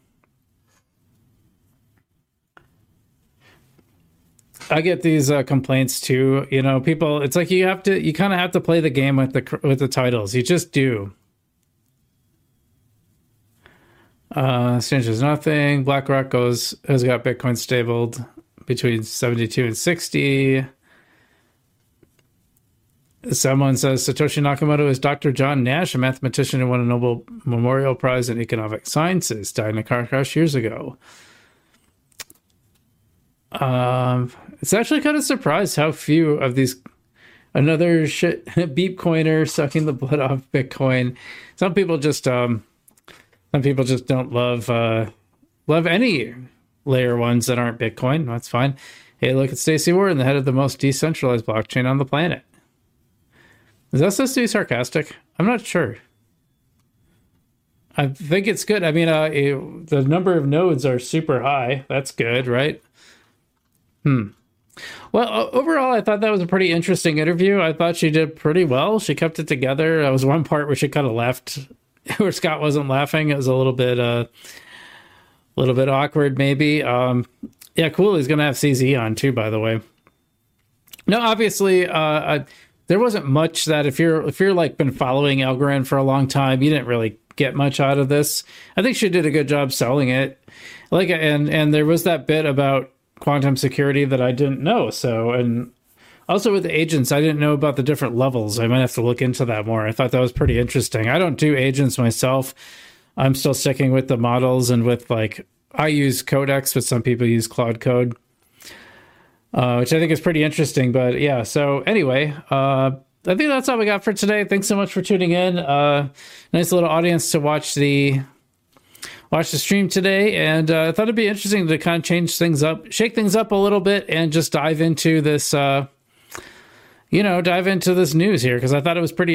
I get these uh, complaints too. You know, people, it's like you have to, you kind of have to play the game with the, with the titles. You just do. Uh, exchange is nothing. BlackRock goes has got Bitcoin stabled between seventy-two and sixty. Someone says Satoshi Nakamoto is Doctor John Nash, a mathematician who won a Nobel Memorial Prize in Economic Sciences, died in a car crash years ago. Um, it's actually kind of surprised how few of these. Another shit Beepcoiner sucking the blood off Bitcoin. Some people just um, some people just don't love uh, love any layer ones that aren't Bitcoin. That's fine. Hey, look at Stacey Warren, the head of the most decentralized blockchain on the planet. Is that supposed to be sarcastic? I'm not sure. I think it's good. I mean, uh, it, the number of nodes are super high. That's good, right? Hmm. Well, overall, I thought that was a pretty interesting interview. I thought she did pretty well. She kept it together. There was one part where she kind of left, where Scott wasn't laughing. It was a little bit, uh, a little bit awkward, maybe. Um, yeah, cool. He's gonna have C Z on too, by the way. No, obviously, uh, I, there wasn't much that if you're if you're like been following Algorand for a long time, you didn't really get much out of this. I think she did a good job selling it. Like, and and there was that bit about quantum security that I didn't know. So, and also with the agents, I didn't know about the different levels. I might have to look into that more. I thought that was pretty interesting. I don't do agents myself. I'm still sticking with the models and with like, I use Codex, but some people use Claude Code, uh, which I think is pretty interesting. But yeah, so anyway, uh, I think that's all we got for today. Thanks so much for tuning in. Uh, nice little audience to watch the Watch the stream today, and uh, I thought it'd be interesting to kind of change things up, shake things up a little bit, and just dive into this, uh, you know, dive into this news here, because I thought it was pretty